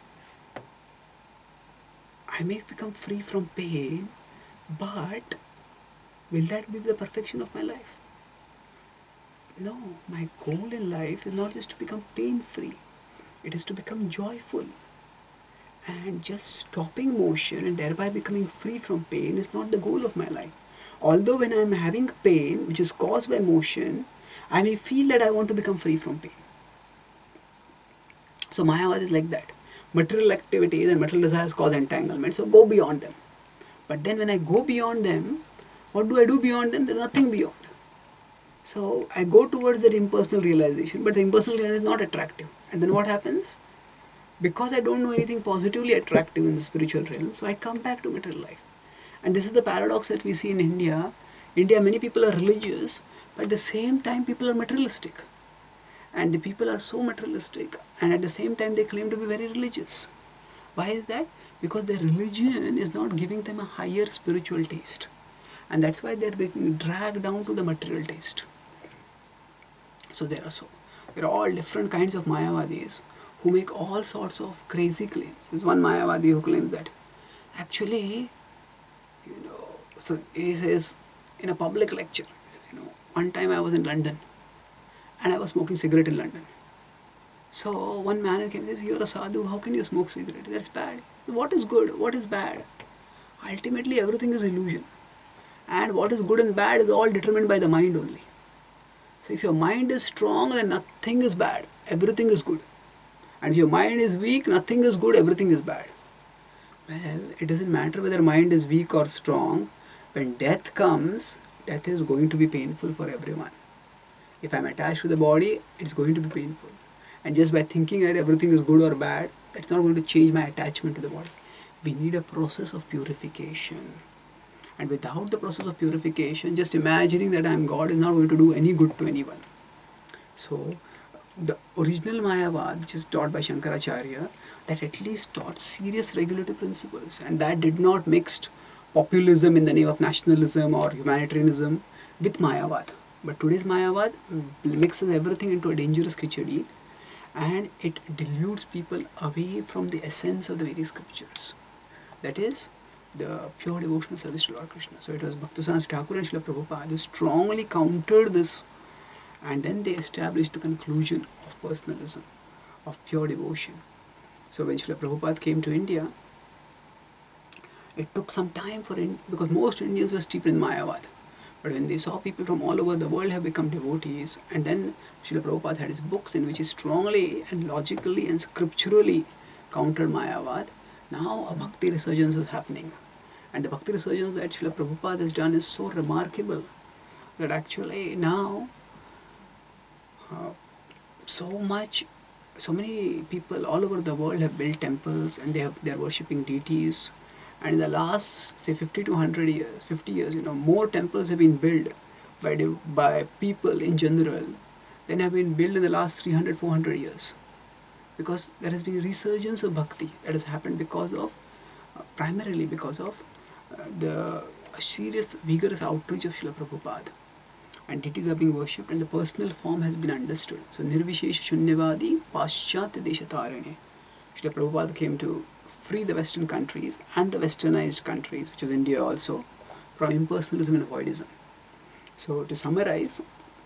S1: I may become free from pain, but will that be the perfection of my life? No, my goal in life is not just to become pain-free. It is to become joyful. And just stopping motion and thereby becoming free from pain is not the goal of my life. Although when I am having pain, which is caused by motion, I may feel that I want to become free from pain. So Mayavad is like that. Material activities and material desires cause entanglement, so go beyond them. But then when I go beyond them, What do I do beyond them? There's nothing beyond. So I go towards that impersonal realization, but the impersonal realization is not attractive. And then what happens? Because I don't know anything positively attractive in the spiritual realm, so I come back to material life. And this is the paradox that we see in India. India, many people are religious, but at the same time people are materialistic. And the people are so materialistic, and at the same time they claim to be very religious. Why is that? Because their religion is not giving them a higher spiritual taste. And that's why they're being dragged down to the material taste. So there are so there are all different kinds of Mayavadis who make all sorts of crazy claims. There's one Mayavadi who claims that actually, you know, so he says in a public lecture, he says, you know, one time I was in London and I was smoking cigarette in London. So one man came and says, you're a sadhu, how can you smoke cigarette? That's bad. What is good? What is bad? Ultimately everything is illusion. And what is good and bad is all determined by the mind only. So if your mind is strong, then nothing is bad, everything is good. And if your mind is weak, nothing is good, everything is bad. Well, it doesn't matter whether mind is weak or strong. When death comes, death is going to be painful for everyone. If I'm attached to the body, it's going to be painful. And just by thinking that everything is good or bad, that's not going to change my attachment to the body. We need a process of purification. And without the process of purification, just imagining that I am God is not going to do any good to anyone. So, the original Mayavad, which is taught by Shankaracharya, that at least taught serious regulative principles, and that did not mix populism in the name of nationalism or humanitarianism with Mayavad. But today's Mayavad mixes everything into a dangerous khichdi, and it dilutes people away from the essence of the Vedic scriptures. That is, the pure devotional service to Lord Krishna. So it was Bhaktivedanta Thakur and Srila Prabhupada who strongly countered this, and then they established the conclusion of personalism, of pure devotion. So when Srila Prabhupada came to India, it took some time for India, because most Indians were steeped in Mayavad. But when they saw people from all over the world have become devotees, and then Srila Prabhupada had his books in which he strongly and logically and scripturally countered Mayavad, now a bhakti resurgence is happening. And the bhakti resurgence that Srila Prabhupada has done is so remarkable that actually now uh, so much, so many people all over the world have built temples and they have they are worshipping deities. And in the last say fifty to one hundred years, fifty years, you know, more temples have been built by by people in general than have been built in the last three hundred, four hundred years. Because there has been a resurgence of bhakti that has happened because of, uh, primarily because of uh, the serious, vigorous outreach of Srila Prabhupada. And deities are being worshipped and the personal form has been understood. So, Nirvishesha Shunyavadi Paschatya Deshatarane. Srila Prabhupada came to free the Western countries and the westernized countries, which is India also, from impersonalism and voidism. So, to summarize,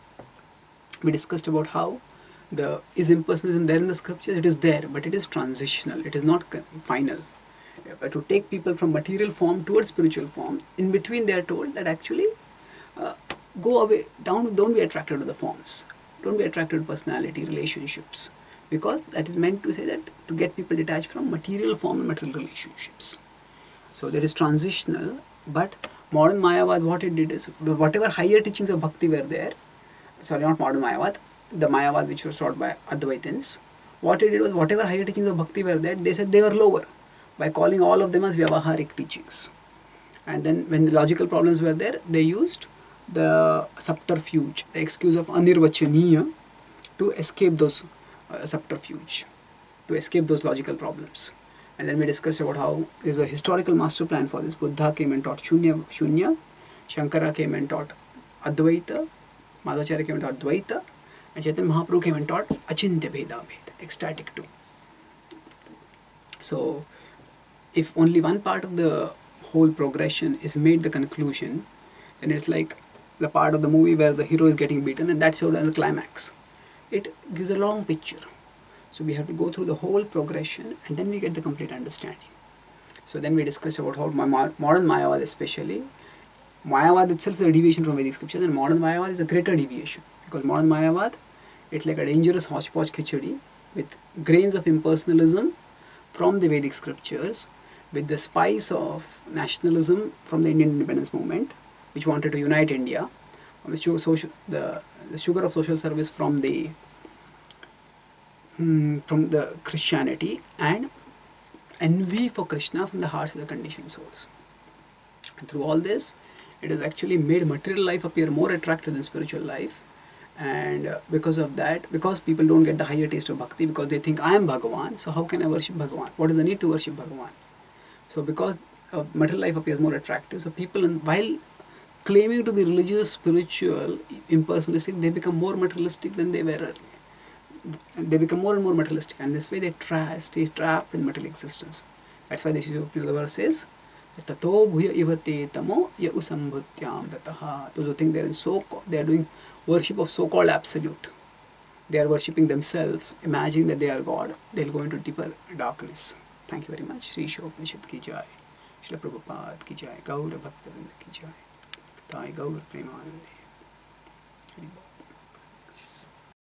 S1: we discussed about how the is impersonalism there in the scriptures. It is there, but it is transitional, it is not final. But to take people from material form towards spiritual form, in between they are told that actually uh, go away, down, don't be attracted to the forms, don't be attracted to personality, relationships, because that is meant to say that to get people detached from material form and material relationships. So there is transitional, but modern Mayavad, what it did is, whatever higher teachings of bhakti were there, sorry, not modern Mayavad, the Mayavad which was taught by Advaitins, what it did was whatever higher teachings of bhakti were there, they said they were lower by calling all of them as Vyavaharik teachings. And then when the logical problems were there, they used the subterfuge, the excuse of Anirvachaniya to escape those uh, subterfuge, to escape those logical problems. And then we discussed about how there is a historical master plan for this. Buddha came and taught Shunya, Shunya, Shankara came and taught Advaita, Madhacharya came and taught Dvaita, and Chaitanya Mahaprabhu came and taught Achintya Bheda Bheda, ecstatic too. So, if only one part of the whole progression is made the conclusion, then it's like the part of the movie where the hero is getting beaten and that's showed as the climax. It gives a long picture. So we have to go through the whole progression and then we get the complete understanding. So then we discuss about how modern Mayavad especially, Mayavad itself is a deviation from Vedic scriptures, and modern Mayavad is a greater deviation, because modern Mayavad, it's like a dangerous hodgepodge khichdi with grains of impersonalism from the Vedic scriptures, with the spice of nationalism from the Indian independence movement, which wanted to unite India, the, su- social, the, the sugar of social service from the hmm, from the Christianity, and envy for Krishna from the hearts of the conditioned souls. And through all this, it has actually made material life appear more attractive than spiritual life. And uh, because of that, because people don't get the higher taste of bhakti, because they think I am Bhagavan, so how can I worship Bhagavan? What is the need to worship Bhagavan? So because uh, material life appears more attractive, so people, while claiming to be religious, spiritual, impersonalistic, they become more materialistic than they were earlier. They become more and more materialistic, and this way they try, stay trapped in material existence. That's why this is the verse says, Tato bhuya ivate tamo ya usambhutyam rataha. Those who think they're in so they are doing worship of so-called absolute. They are worshipping themselves, imagining that they are God. They'll go into deeper darkness. Thank you very much. Sri Ishopanishad ki jai. Srila Prabhupada ki jai. Gaura Bhakta Vrinda ki jai. Thai Gaur Premanande.